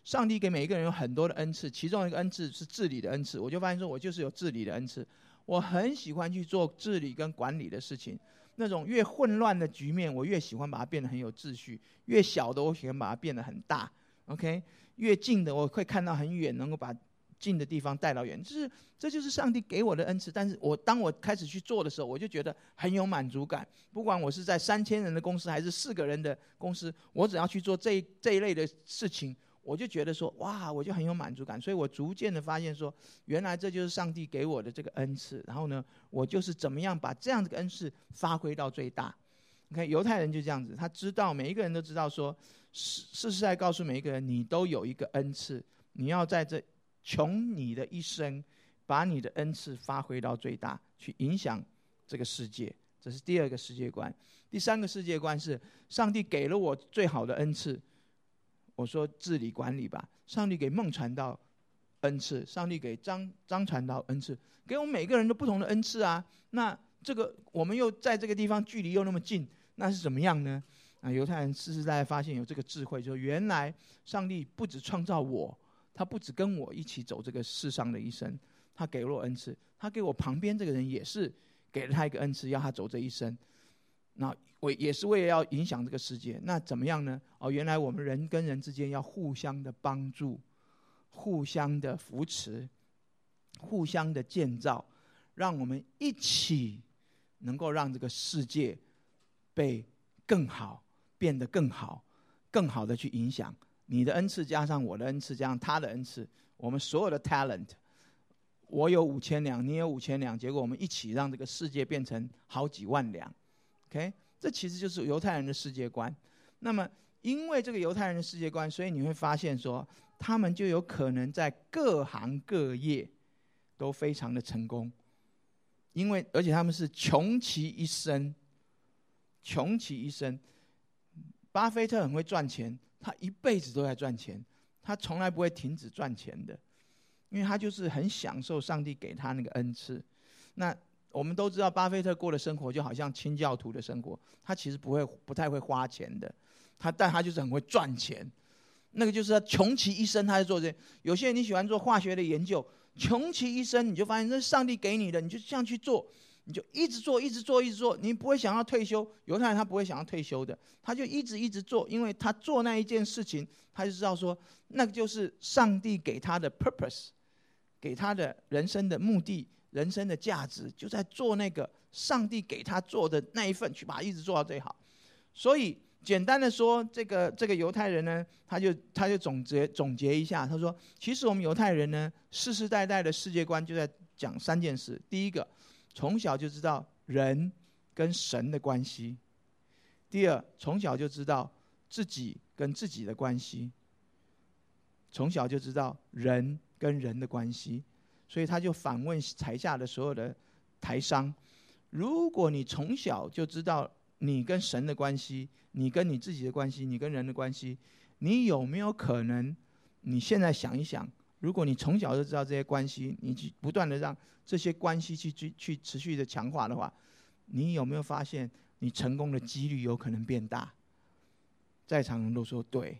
上帝给每一个人有很多的恩赐，其中一个恩赐是治理的恩赐。我就发现说，我就是有治理的恩赐，我很喜欢去做治理跟管理的事情。那种越混乱的局面，我越喜欢把它变得很有秩序；越小的，我喜欢把它变得很大。OK， 越近的，我会看到很远，能够把近的地方带到远。这就是上帝给我的恩赐。但是当我开始去做的时候，我就觉得很有满足感。不管我是在3000人的公司，还是4个人的公司，我只要去做这一类的事情，我就觉得说，哇，我就很有满足感。所以我逐渐的发现说，原来这就是上帝给我的这个恩赐。然后呢，我就是怎么样把这样的恩赐发挥到最大。OK， 犹太人就这样子，他知道，每一个人都知道说，事实在告诉每一个人，你都有一个恩赐，你要在这穷你的一生，把你的恩赐发挥到最大，去影响这个世界。这是第2个世界观。第3个世界观是，上帝给了我最好的恩赐。我说治理管理吧，上帝给孟传道恩赐，上帝给张传道恩赐，给我们每个人都不同的恩赐啊。那这个我们又在这个地方距离又那么近，那是怎么样呢？犹太人实实在在发现有这个智慧，说原来上帝不只创造我，他不只跟我一起走这个世上的一生，他给了我恩赐，他给我旁边这个人也是给了他一个恩赐，要他走这一生。那我也是为了要影响这个世界。那怎么样呢？原来我们人跟人之间要互相的帮助，互相的扶持，互相的建造，让我们一起能够让这个世界被更好，变得更好，更好的去影响。你的恩赐加上我的恩赐加上他的恩赐，我们所有的 talent， 我有5000两，你有5000两，结果我们一起让这个世界变成好几万两。OK， 这其实就是犹太人的世界观。那么因为这个犹太人的世界观，所以你会发现说，他们就有可能在各行各业都非常的成功。而且他们是穷其一生，穷其一生。巴菲特很会赚钱，他一辈子都在赚钱，他从来不会停止赚钱的，因为他就是很享受上帝给他那个恩赐。那我们都知道，巴菲特过的生活就好像清教徒的生活，他其实不太会花钱的，但他就是很会赚钱。那个就是他穷其一生，他在做这些。有些人你喜欢做化学的研究，穷其一生，你就发现这是上帝给你的，你就这样去做，你就一直做，一直做，一直做，你不会想要退休。犹太人他不会想要退休的，他就一直做，因为他做那一件事情，他就知道说，那个就是上帝给他的 purpose， 给他的人生的目的。人生的价值就在做那个上帝给他做的那一份，去把它一直做到最好。所以简单的说，这个犹太人呢，他就总结一下，他说，其实我们犹太人呢，世世代代的世界观就在讲3件事。第一个，从小就知道人跟神的关系；第二，从小就知道自己跟自己的关系；从小就知道人跟人的关系。所以他就反问台下的所有的台商，如果你从小就知道你跟神的关系，你跟你自己的关系，你跟人的关系，你有没有可能，你现在想一想，如果你从小就知道这些关系，你不断的让这些关系去持续的强化的话，你有没有发现你成功的几率有可能变大？在场人都说对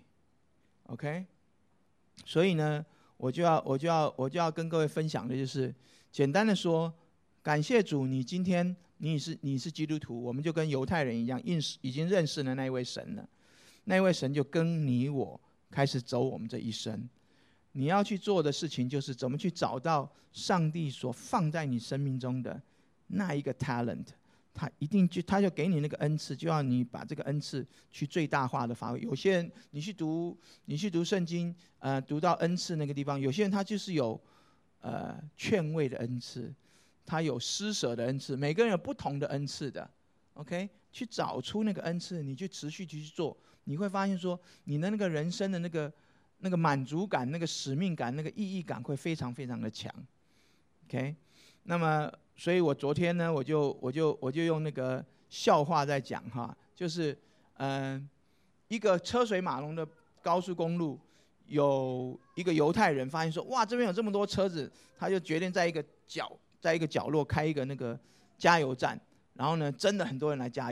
，OK， 所以呢，我就要跟各位分享的就是，简单的说，感谢主，你今天你是基督徒，我们就跟犹太人一样，已经认识了那一位神了，那一位神就跟你我开始走我们这一生。你要去做的事情就是怎么去找到上帝所放在你生命中的那一个 talent， 他就给你那个恩赐，就要你把这个恩赐去最大化的发挥。有些人你去读圣经，读到恩赐那个地方，有些人他就是有劝慰的恩赐，他有施舍的恩赐，每个人有不同的恩赐的。OK， 去找出那个恩赐，你去持续去做，你会发现说，你的那个人生的那个满足感、那个使命感、那个意义感会非常非常的强。OK， 那么，所以我昨天呢，我就用那个笑话在讲哈，就是一个车水马龙的高速公路，有一个犹太人发现说，哇，这边有这么多车子，他就决定在一个角落开一个那个加油站，然后呢，真的很多人来加油。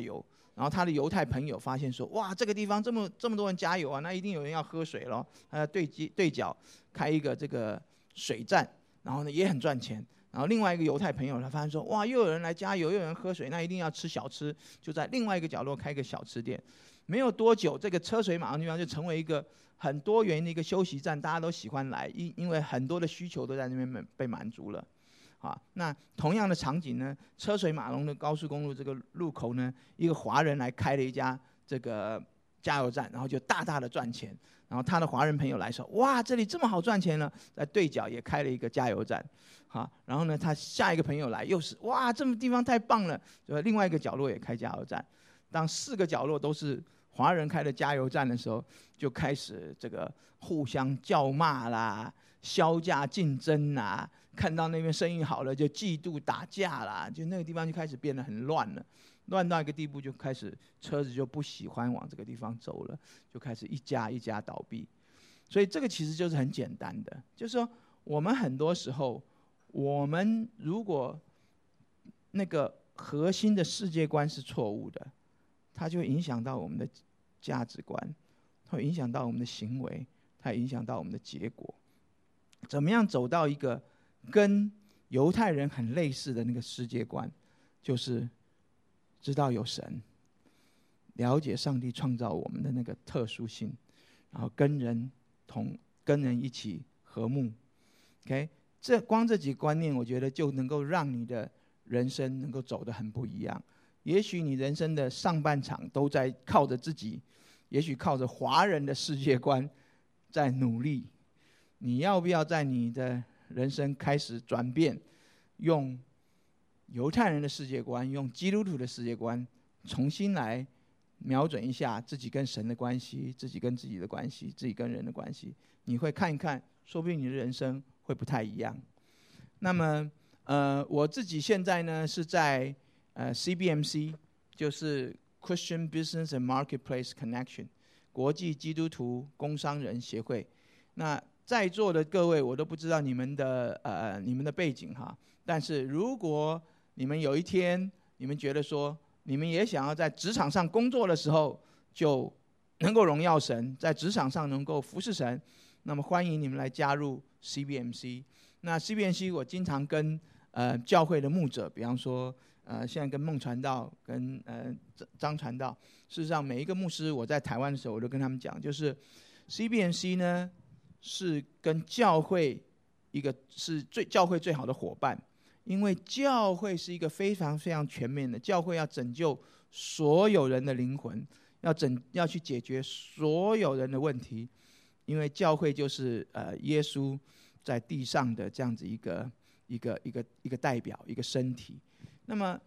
然后他的犹太朋友发现说，哇，这个地方这么多人加油啊，那一定有人要喝水咯。他要对角开一个这个水站，然后呢也很赚钱。然后另外一个犹太朋友他发现说，哇，又有人来加油，又有人喝水，那一定要吃小吃，就在另外一个角落开个小吃店。没有多久，这个车水马龙的地方就成为一个很多元的一个休息站，大家都喜欢来，因为很多的需求都在那边被满足了。那同样的场景呢，车水马龙的高速公路这个路口呢，一个华人来开了一家这个加油站，然后就大大的赚钱。然后他的华人朋友来说，哇，这里这么好赚钱呢，在对角也开了一个加油站。然后呢，他下一个朋友来又是，哇，这么地方太棒了，就另外一个角落也开加油站。当4个角落都是华人开的加油站的时候，就开始这个互相叫骂啦，销价竞争啦，看到那边生意好了就嫉妒打架啦，就那个地方就开始变得很乱了，乱到一个地步，就开始车子就不喜欢往这个地方走了，就开始一家一家倒闭。所以这个其实就是很简单的，就是说我们很多时候，我们如果那个核心的世界观是错误的，它就会影响到我们的价值观，它会影响到我们的行为，它会影响到我们的结果。怎么样走到一个跟犹太人很类似的那个世界观，就是知道有神，了解上帝创造我们的那个特殊性，然后跟人一起和睦。OK， 光这几个观念，我觉得就能够让你的人生能够走得很不一样。也许你人生的上半场都在靠着自己，也许靠着华人的世界观在努力。你要不要在你的人生开始转变，用犹太人的世界观，用基督徒的世界观，重新来瞄准一下自己跟神的关系，自己跟自己的关系，自己跟人的关系，你会看一看，说不定你的人生会不太一样。那么我自己现在呢是在CBMC， 就是 Christian Business and Marketplace Connection 国际基督徒工商人协会。那在座的各位，我都不知道你们的背景哈，但是如果你们有一天你们觉得说你们也想要在职场上工作的时候就能够荣耀神，在职场上能够服侍神，那么欢迎你们来加入 CBMC。 那 CBMC 我经常跟教会的牧者，比方说现在跟孟传道跟张传道，事实上每一个牧师，我在台湾的时候我都跟他们讲，就是 CBMC 呢是跟教会是教会最好的伙伴，因为教会是一个非常非常全面的，教会要拯救所有人的灵魂，要去解决所有人的问题，因为教会就是耶稣在地上的这样子一个代表，一个身体。那么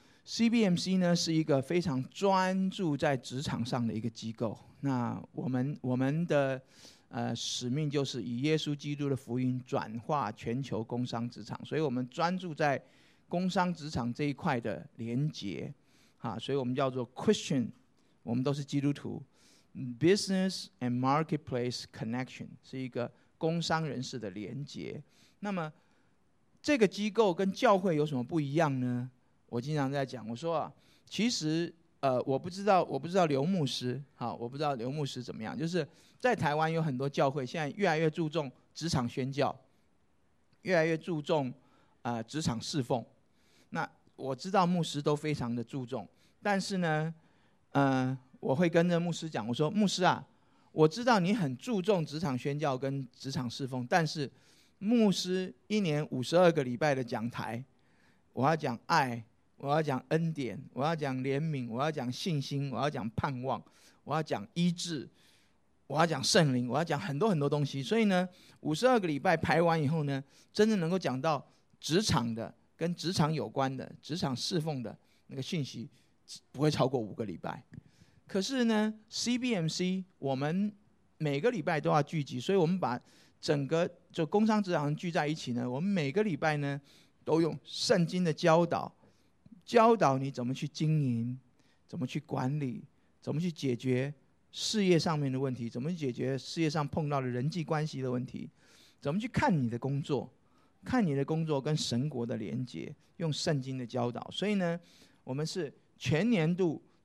CBMC 呢是一个非常专注在职场上的一个机构。那我们的使命就是以耶稣基督的福音转化全球工商职场，所以我们专注在工商职场这一块的连结，所以我们叫做 Christian， 我们都是基督徒 Business and Marketplace Connection 是一个工商人士的连结。那么这个机构跟教会有什么不一样呢？我经常在讲，我说其实我不知道刘牧师，我不知道刘牧师怎么样，就是在台湾有很多教会现在越来越注重职场宣教，越来越注重职场侍奉。那我知道牧师都非常的注重，但是呢我会跟着牧师讲，我说牧师啊，我知道你很注重职场宣教跟职场侍奉，但是牧师1年52个礼拜的讲台，我要讲爱，我要讲恩典，我要讲怜悯，我要讲信心，我要讲盼望，我要讲医治，我要讲圣灵，我要讲很多很多东西。所以呢52个礼拜排完以后呢，真正能够讲到职场的跟职场有关的职场侍奉的那个讯息不会超过5个礼拜。可是呢 CBMC 我们每个礼拜都要聚集，所以我们把整个就工商职场聚在一起呢，我们每个礼拜呢都用圣经的教导你怎么去经营，怎么去管理，怎么去解决事业上面的问题，怎么去解决事业上碰到的人际关系的问题，怎么去看你的工作跟神国的连结，用圣经的教导。所以呢我们是全年度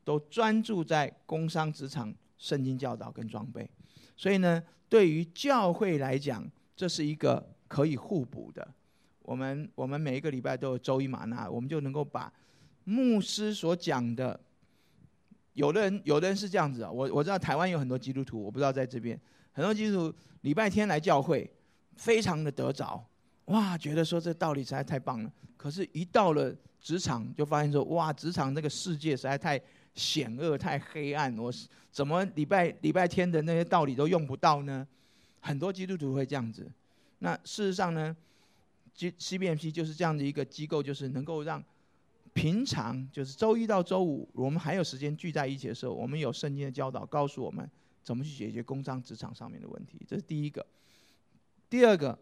都专注在工商职场圣经教导跟装备。所以呢，对于教会来讲，这是一个可以互补的。我们每一个礼拜都有周一玛纳，我们就能够把牧师所讲的，有的人是这样子啊，我知道台湾有很多基督徒，我不知道在这边很多基督徒礼拜天来教会，非常的得着，哇，觉得说这道理实在太棒了。可是，一到了职场，就发现说，哇，职场这个世界实在太险恶、太黑暗，我怎么礼拜天的那些道理都用不到呢？很多基督徒会这样子。那事实上呢，CBMC 就是这样的一个机构，就是能够让平常就是周一到周五，我们还有时间聚在一起的时候，我们有圣经的教导告诉我们怎么去解决工商职场上面的问题。这是第一个。第二个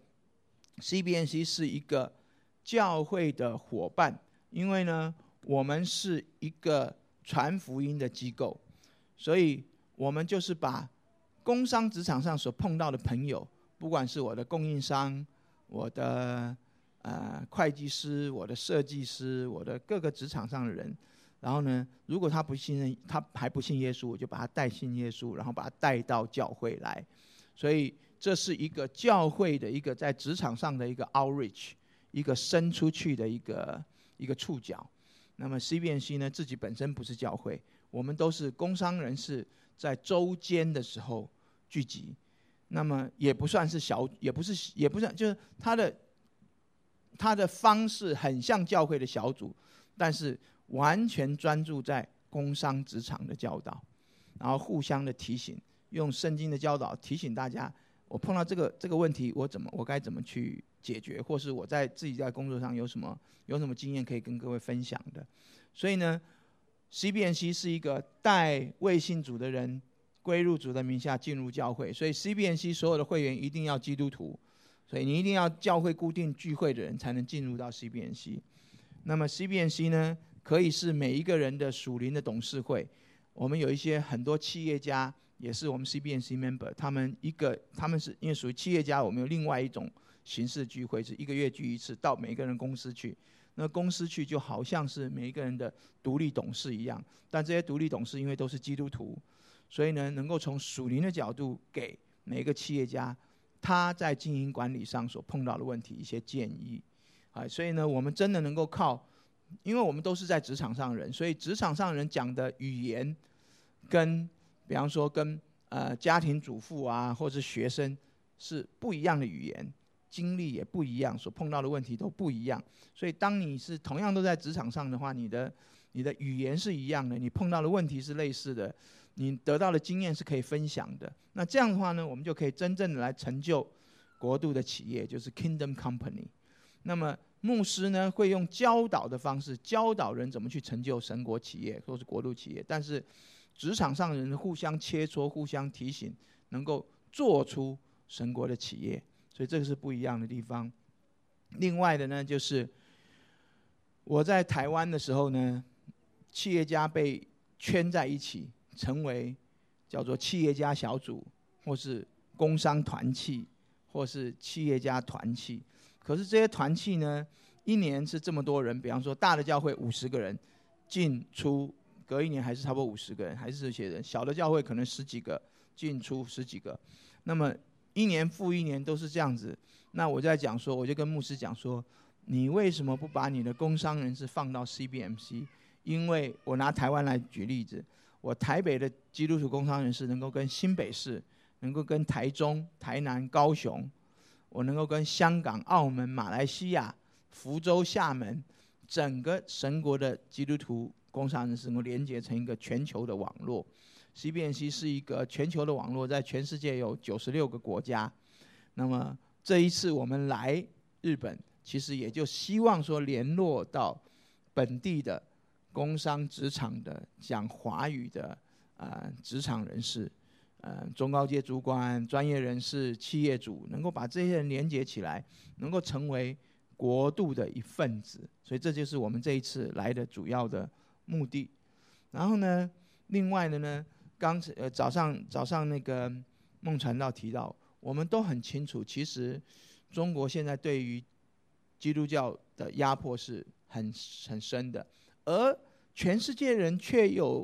，CBMC 是一个教会的伙伴，因为呢，我们是一个传福音的机构，所以我们就是把工商职场上所碰到的朋友，不管是我的供应商、我的会计师、我的设计师、我的各个职场上的人，然后呢，如果他还不信耶稣，我就把他带信耶稣，然后把他带到教会来。所以这是一个教会的一个在职场上的一个 outreach， 一个伸出去的一个触角。那么 CBMC 呢，自己本身不是教会，我们都是工商人士在周间的时候聚集。那么也不算是也不算，就是他的方式很像教会的小组，但是完全专注在工商职场的教导，然后互相的提醒，用圣经的教导提醒大家，我碰到这个问题，我该怎么去解决，或是我自己在工作上有什么经验可以跟各位分享的。所以呢 ，CBMC 是一个带未信主的人归入主的名下进入教会，所以 CBMC 所有的会员一定要基督徒，所以你一定要教会固定聚会的人才能进入到 CBMC。那么 CBMC 呢，可以是每一个人的属灵的董事会。我们有很多企业家也是我们 CBMC member， 他们是因为属于企业家，我们有另外一种形式聚会，是1个月聚一次，到每一个人公司去。那公司去就好像是每一个人的独立董事一样，但这些独立董事因为都是基督徒，所以呢，能够从属灵的角度给每一个企业家他在经营管理上所碰到的问题一些建议。所以呢，我们真的能够因为我们都是在职场上的人，所以职场上人讲的语言比方说跟家庭主妇啊，或者学生是不一样的语言，经历也不一样，所碰到的问题都不一样。所以当你是同样都在职场上的话，你的语言是一样的，你碰到的问题是类似的，你得到的经验是可以分享的。那这样的话呢，我们就可以真正的来成就国度的企业，就是 Kingdom Company。那么牧师呢，会用教导的方式教导人怎么去成就神国企业或是国度企业，但是职场上的人互相切磋、互相提醒，能够做出神国的企业。所以这个是不一样的地方。另外的呢，就是我在台湾的时候呢，企业家被圈在一起，成为叫做企业家小组，或是工商团契，或是企业家团契。可是这些团契呢，一年是这么多人，比方说大的教会50个人进出，隔一年还是差不多50个人，还是这些人。小的教会可能10几个进出10几个，那么1年复1年都是这样子。那我在讲说，我就跟牧师讲说，你为什么不把你的工商人士放到 CBMC？ 因为我拿台湾来举例子，我台北的基督徒工商人士能够跟新北市，能够跟台中、台南、高雄，我能够跟香港、澳门、马来西亚、福州、厦门，整个神国的基督徒工商人士能够连接成一个全球的网络。CBMC 是一个全球的网络，在全世界有96个国家。那么这一次我们来日本，其实也就希望说联络到本地的工商职场的讲华语的职场人士，中高阶主管、专业人士、企业主，能够把这些人连接起来，能够成为国度的一份子。所以这就是我们这一次来的主要的目的。然后呢，另外的呢，早上那个孟传道提到，我们都很清楚，其实中国现在对于基督教的压迫是很深的，而全世界人却有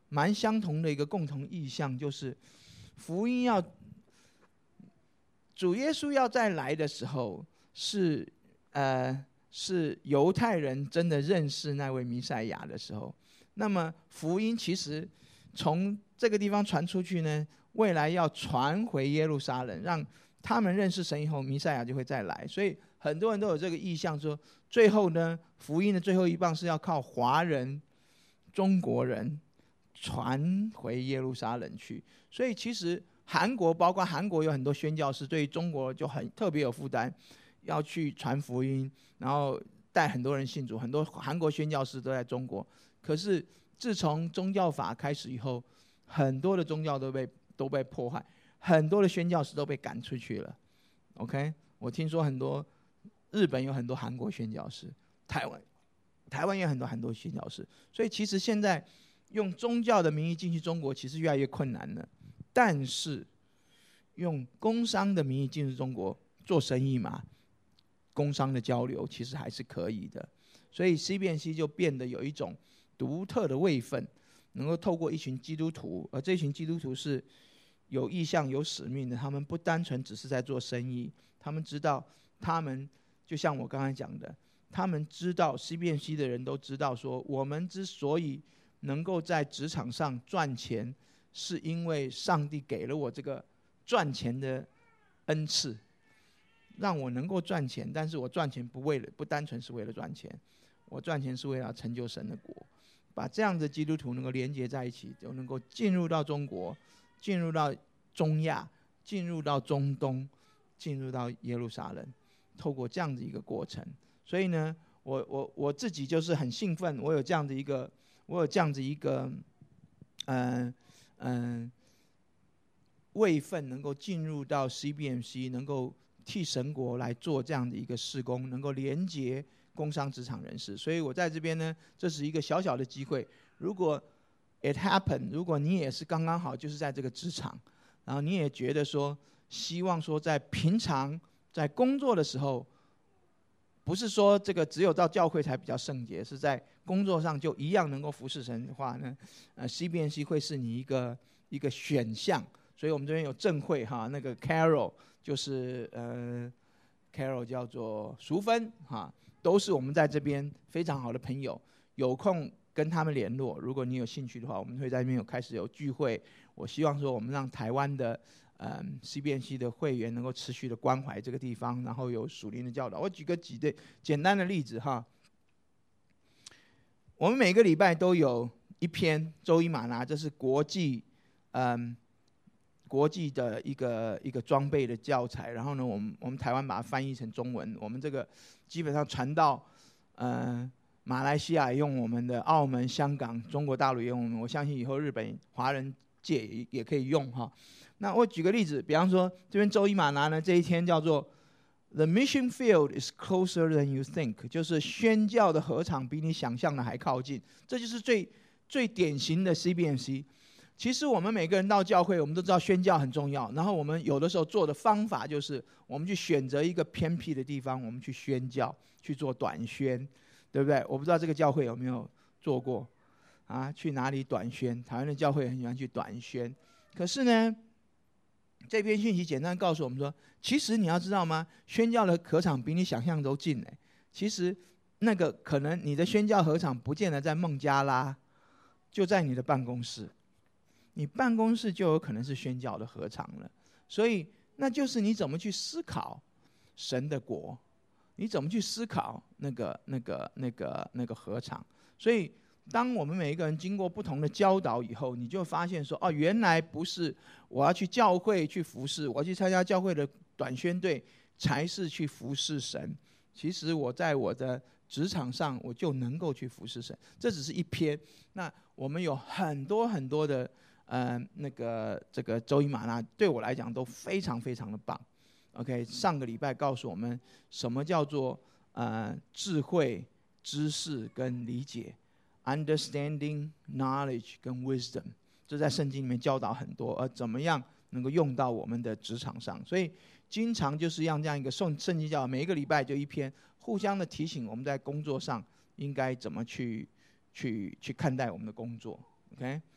蛮相同的一个共同意向，就是福音主耶稣要再来的时候，是犹太人真的认识那位弥赛亚的时候。那么福音其实从这个地方传出去呢，未来要传回耶路撒冷，让他们认识神以后，弥赛亚就会再来。所以很多人都有这个意向，说最后呢，福音的最后一棒是要靠华人、中国人传回耶路撒冷去。所以其实包括韩国有很多宣教士，对于中国就很特别有负担，要去传福音，然后带很多人信主。很多韩国宣教士都在中国，可是自从宗教法开始以后，很多的宗教都被破坏，很多的宣教士都被赶出去了。OK， 我听说日本有很多韩国宣教士，台湾也有很多韩国宣教士。所以其实现在用宗教的名义进去中国，其实越来越困难了。但是用工商的名义进入中国做生意嘛，工商的交流其实还是可以的。所以 CBNC 就变得有一种独特的位分，能够透过一群基督徒，而这群基督徒是有意向、有使命的。他们不单纯只是在做生意，他们知道，就像我刚才讲的，他们知道 CBNC 的人都知道说，我们之所以能够在职场上赚钱，是因为上帝给了我这个赚钱的恩赐，让我能够赚钱。但是我赚钱不单纯是为了赚钱，我赚钱是为了成就神的国。把这样的基督徒能够连接在一起，就能够进入到中国，进入到中亚，进入到中东，进入到耶路撒冷，透过这样的一个过程。所以呢，我自己就是很兴奋，我有这样的一个位分，能够进入到 CBNC， 能够替神国来做这样的一个事工，能够连接工商职场人士。所以我在这边呢，这是一个小小的机会。如果 it happen， 如果你也是刚刚好就是在这个职场，然后你也觉得说，希望说在平常在工作的时候，不是说这个只有到教会才比较圣洁，是在工作上就一样能够服侍神的话呢，CBNC 会是你一个选项。所以我们这边有正会哈，那个 Carol 就是Carol 叫做淑芬哈，都是我们在这边非常好的朋友，有空跟他们联络。如果你有兴趣的话，我们会在那边开始有聚会。我希望说我们让台湾的CBNC 的会员能够持续的关怀这个地方，然后有属灵的教导。我举个几个简单的例子哈，我们每个礼拜都有一篇周一玛拿，这是国际的一个装备的教材，然后呢，我们台湾把它翻译成中文，我们这个基本上传到马来西亚用我们的，澳门、香港、中国大陆也用我们，我相信以后日本华人界也可以用哈。那我举个例子，比方说这边周一玛拿呢，这一天叫做 The mission field is closer than you think， 就是宣教的禾场比你想象的还靠近，这就是最典型的 CBNC。其实我们每个人到教会，我们都知道宣教很重要。然后我们有的时候做的方法就是，我们去选择一个偏僻的地方，我们去宣教，去做短宣，对不对？我不知道这个教会有没有做过啊？去哪里短宣？台湾的教会很喜欢去短宣。可是呢，这篇讯息简单告诉我们说，其实你要知道吗？宣教的禾场比你想象都近哎。其实那个可能你的宣教禾场不见得在孟加拉，就在你的办公室。你办公室就有可能是宣教的禾场了。所以那就是你怎么去思考神的国，你怎么去思考那个禾场。所以当我们每一个人经过不同的教导以后，你就发现说，哦，原来不是我要去教会去服侍，我要去参加教会的短宣队才是去服侍神。其实我在我的职场上我就能够去服侍神。这只是一篇。那我们有很多很多的这个周一玛拿对我来讲都非常非常的棒。OK， 上个礼拜告诉我们什么叫做智慧、知识跟理解 ，understanding、knowledge 跟 wisdom， 这在圣经里面教导很多，而怎么样能够用到我们的职场上。所以经常就是让这样一个圣经教导，每一个礼拜就一篇，互相的提醒我们在工作上应该怎么去看待我们的工作。OK。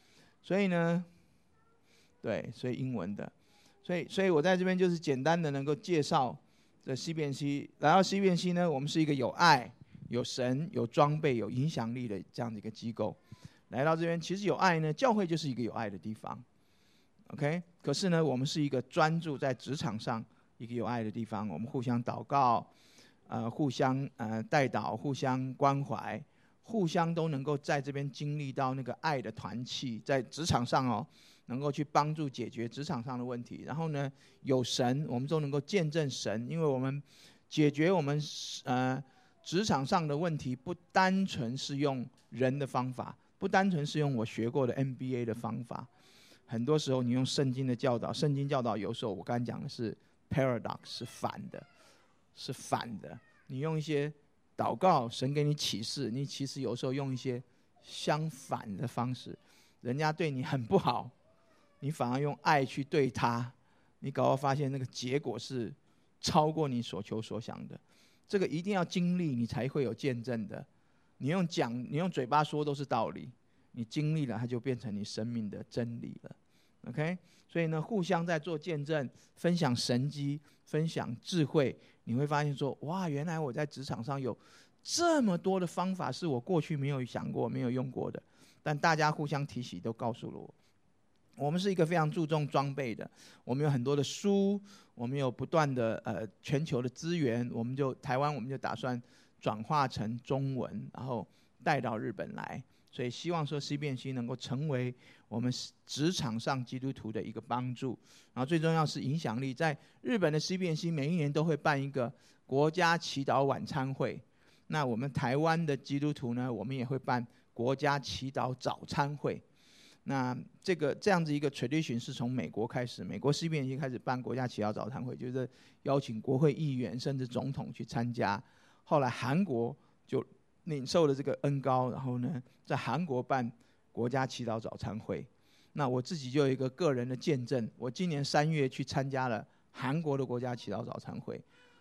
所以呢，对，所以英文的，所以我在这边就是简单的能够介绍这西边西。来到西边西呢，我们是一个有爱、有神、有装备、有影响力的这样的一个机构。来到这边，其实有爱呢，教会就是一个有爱的地方。OK， 可是呢，我们是一个专注在职场上一个有爱的地方，我们互相祷告，互相代祷，互相关怀，互相都能够在这边经历到那个爱的团契，在职场上哦，能够去帮助解决职场上的问题。然后呢，有神，我们都能够见证神，因为我们解决我们职场上的问题，不单纯是用人的方法，不单纯是用我学过的 MBA 的方法。很多时候你用圣经的教导，圣经教导有时候我刚才讲的是 paradox， 是反的。你用一些祷告，神给你启示，你其实有时候用一些相反的方式，人家对你很不好，你反而用爱去对他，你搞到发现那个结果是超过你所求所想的。这个一定要经历，你才会有见证的。你用嘴巴说都是道理，你经历了，它就变成你生命的真理了。OK， 所以呢，互相在做见证，分享神迹，分享智慧，你会发现说，哇，原来我在职场上有这么多的方法是我过去没有想过、没有用过的，但大家互相提醒，都告诉了我。我们是一个非常注重装备的，我们有很多的书，我们有不断的全球的资源，台湾我们就打算转化成中文，然后带到日本来。所以希望说西边西能够成为我们职场上基督徒的一个帮助，然后最重要是影响力。在日本的西边西每一年都会办一个国家祈祷晚餐会，那我们台湾的基督徒呢，我们也会办国家祈祷早餐会。那这样子一个 tradition 是从美国开始，美国西边西开始办国家祈祷早餐会，就是邀请国会议员甚至总统去参加。后来韩国就领受了这个恩膏，然后呢，在韩国办国家祈祷早餐会。那我自己就有一个个人的见证，我今年3月去参加了韩国的国家祈祷早餐会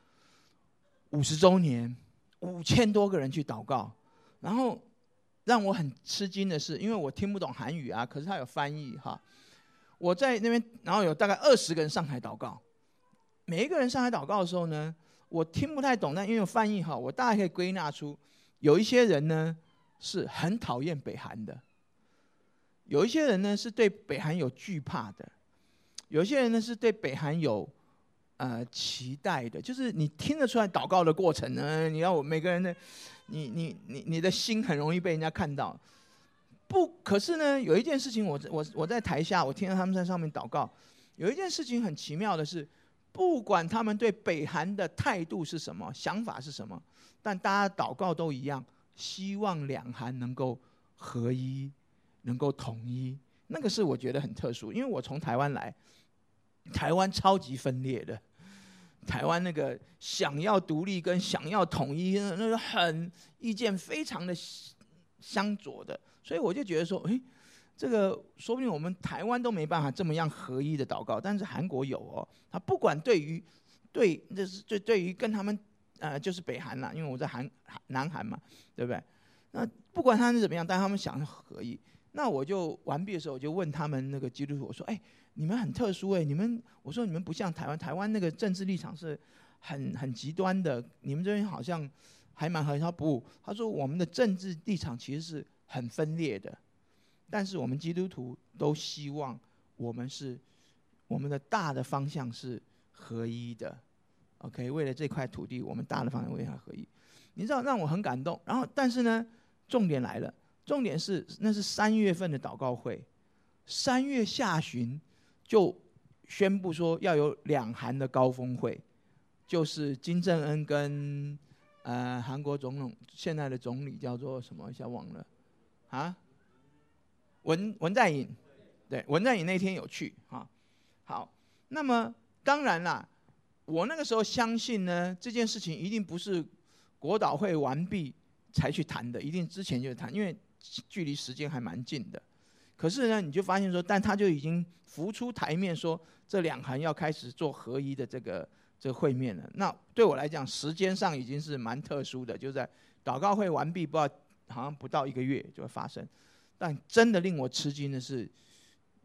，50周年，5000多个人去祷告。然后让我很吃惊的是，因为我听不懂韩语啊，可是他有翻译哈。我在那边，然后有大概20个人上台祷告。每一个人上台祷告的时候呢，我听不太懂，但因为有翻译哈，我大概可以归纳出。有一些人呢是很讨厌北韩的，有一些人呢是对北韩有惧怕的，有些人呢是对北韩有期待的。就是你听得出来祷告的过程呢，你要每个人的你的心很容易被人家看到。可是呢，有一件事情我在台下，我听到他们在上面祷告，有一件事情很奇妙的是，不管他们对北韩的态度是什么，想法是什么。但大家祷告都一样，希望两韩能够合一，能够统一。那个是我觉得很特殊，因为我从台湾来，台湾超级分裂的，台湾那个想要独立跟想要统一，那个很意见非常的相左的，所以我就觉得说，这个说不定我们台湾都没办法这么样合一的祷告，但是韩国有哦，他不管对于跟他们。就是北韩啦，因为我在南韩嘛，对不对？那不管他是怎么样，但他们想合一。那我就完毕的时候，我就问他们那个基督徒，我说：“你们很特殊我说你们不像台湾，台湾那个政治立场是很极端的，你们这边好像还蛮合。”他不，他说我们的政治立场其实是很分裂的，但是我们基督徒都希望我们的大的方向是合一的。OK， 为了这块土地，我们大的方向为它合一，你知道让我很感动。然后，但是呢，重点来了，重点是那是3月份的祷告会，3月下旬就宣布说要有两韩的高峰会，就是金正恩跟韩国总统现在的总理叫做什么一下忘了啊，文在寅，对，文在寅那天有去啊。好，那么当然啦。我那个时候相信呢，这件事情一定不是国祷会完毕才去谈的，一定之前就谈，因为距离时间还蛮近的。可是呢，你就发现说，但他就已经浮出台面说，这两韩要开始做合一的这个会面了。那对我来讲，时间上已经是蛮特殊的，就在祷告会完毕，不知道好像不到1个月就会发生。但真的令我吃惊的是，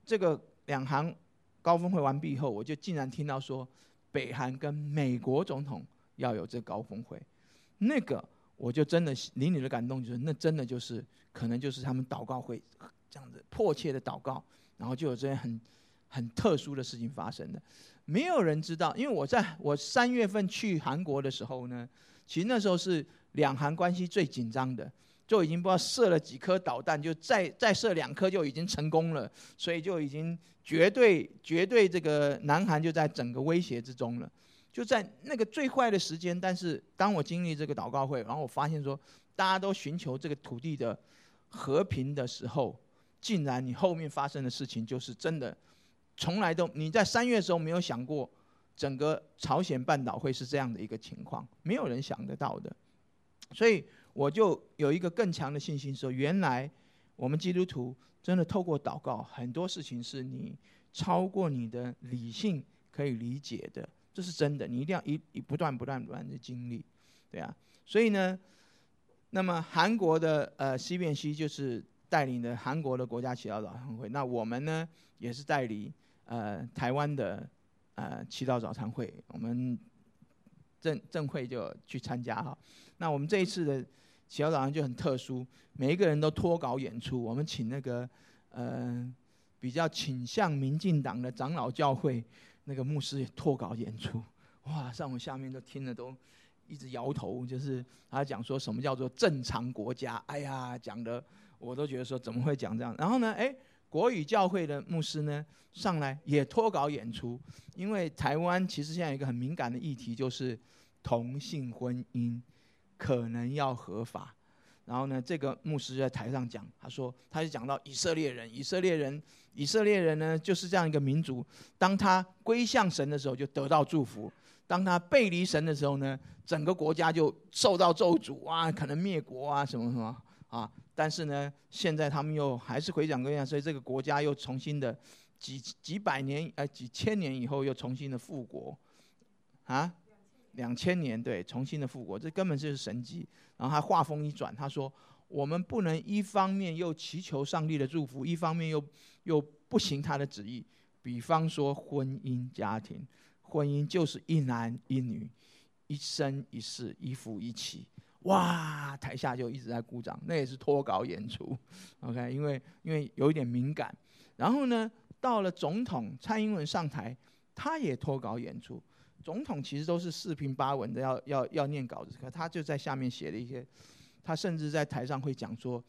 这个两韩高峰会完毕以后，我就竟然听到说，北韩跟美国总统要有这高峰会，那个我就真的邻里的感动，就是那真的就是可能就是他们祷告会这样子迫切的祷告，然后就有这些很特殊的事情发生的。没有人知道，因为我3月份去韩国的时候呢，其实那时候是两韩关系最紧张的，就已经不知道射了几颗导弹，就再射2颗就已经成功了，所以就已经绝对这个南韩就在整个威胁之中了。就在那个最坏的时间，但是当我经历这个祷告会，然后我发现说大家都寻求这个土地的和平的时候，竟然你后面发生的事情就是真的从来都你在3月的时候没有想过整个朝鲜半岛会是这样的一个情况，没有人想得到的。所以我就有一个更强的信心说，原来我们基督徒真的透过祷告，很多事情是你超过你的理性可以理解的，这是真的，你一定要不断的经历，对啊。所以呢，那么韩国的CBNC 就是带领的韩国的国家祈祷早餐会，那我们呢也是代理台湾的祈祷早餐会，我们正会就去参加哈。那我们这一次的祈祷早上就很特殊，每一个人都脱稿演出。我们请那个比较倾向民进党的长老教会那个牧师也脱稿演出，哇！上我下面都听了都一直摇头，就是他讲说什么叫做正常国家，哎呀，讲的我都觉得说怎么会讲这样。然后呢，国语教会的牧师呢上来也脱稿演出，因为台湾其实现在有一个很敏感的议题，就是同性婚姻可能要合法。然后呢，这个牧师在台上讲，他就讲到以色列人呢就是这样一个民族，当他归向神的时候就得到祝福，当他背离神的时候呢，整个国家就受到咒诅啊，可能灭国啊，什么什么啊。但是呢，现在他们又还是回转归向，所以这个国家又重新的几百年几千年以后又重新的复国啊。2000年，对，重新的复国，这根本就是神迹。然后他话锋一转，他说：“我们不能一方面又祈求上帝的祝福，一方面又不行他的旨意。比方说婚姻家庭，婚姻就是一男一女，一生一世，一夫一妻。”哇！台下就一直在鼓掌，那也是脱稿演出。OK， 因为有一点敏感。然后呢，到了总统蔡英文上台，他也脱稿演出。总统其实都是4平8稳的要念稿子，可他就在下面写了一些，他甚至在台上会讲说，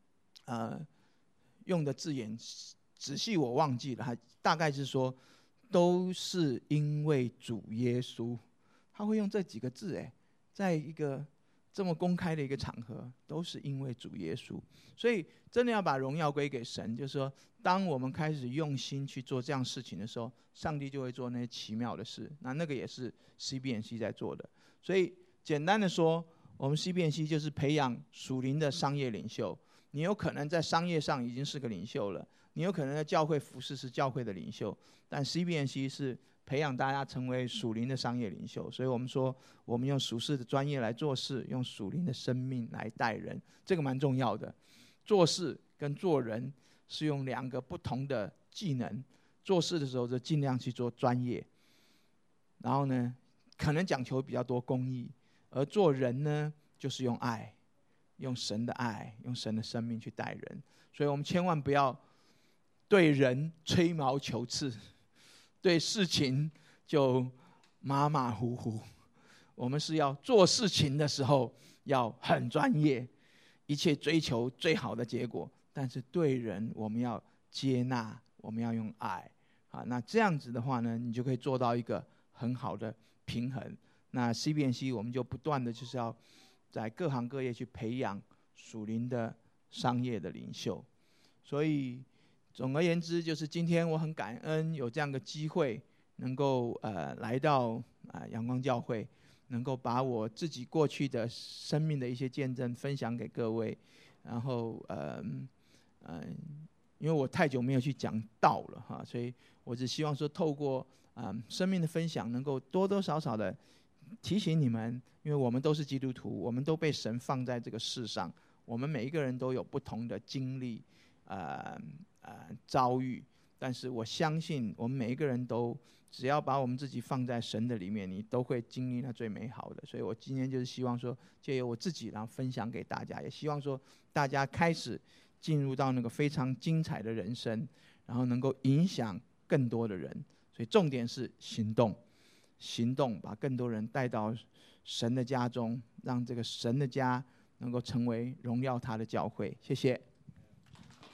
用的字眼仔细我忘记了，他大概是说，都是因为主耶稣，他会用这几个字，在一个这么公开的一个场合，都是因为主耶稣。所以真的要把荣耀归给神，就是说，当我们开始用心去做这样事情的时候，上帝就会做那些奇妙的事。那个也是 CBNC 在做的。所以简单的说，我们 CBNC 就是培养属灵的商业领袖。你有可能在商业上已经是个领袖了，你有可能在教会服事是教会的领袖，但 CBNC 是培养大家成为属灵的商业领袖。所以我们说，我们用属世的专业来做事，用属灵的生命来带人，这个蛮重要的。做事跟做人是用2个不同的技能。做事的时候就尽量去做专业，然后呢，可能讲求比较多公义；而做人呢，就是用爱，用神的爱，用神的生命去带人。所以我们千万不要对人吹毛求疵，对事情就马马虎虎。我们是要做事情的时候要很专业，一切追求最好的结果，但是对人我们要接纳，我们要用爱。那这样子的话呢，你就可以做到一个很好的平衡。那 CBNC 我们就不断的就是要在各行各业去培养属灵的商业的领袖。所以总而言之，就是今天我很感恩有这样的机会，能够来到阳光教会，能够把我自己过去的生命的一些见证分享给各位。然后因为我太久没有去讲道了所以我只希望说透过生命的分享，能够多多少少的提醒你们，因为我们都是基督徒，我们都被神放在这个世上，我们每一个人都有不同的经历遭遇， 但是我相信我们每一个人都只要把我们自己放在神的里面，你都会经历那最美好的。所以我今天就是希望说，借由我自己然后分享给大家，也希望说大家开始进入到那个非常精彩的人生，然后能够影响更多的人。所以重点是行动，行动把更多人带到神的家中，让这个神的家能够成为荣耀他的教会。谢谢。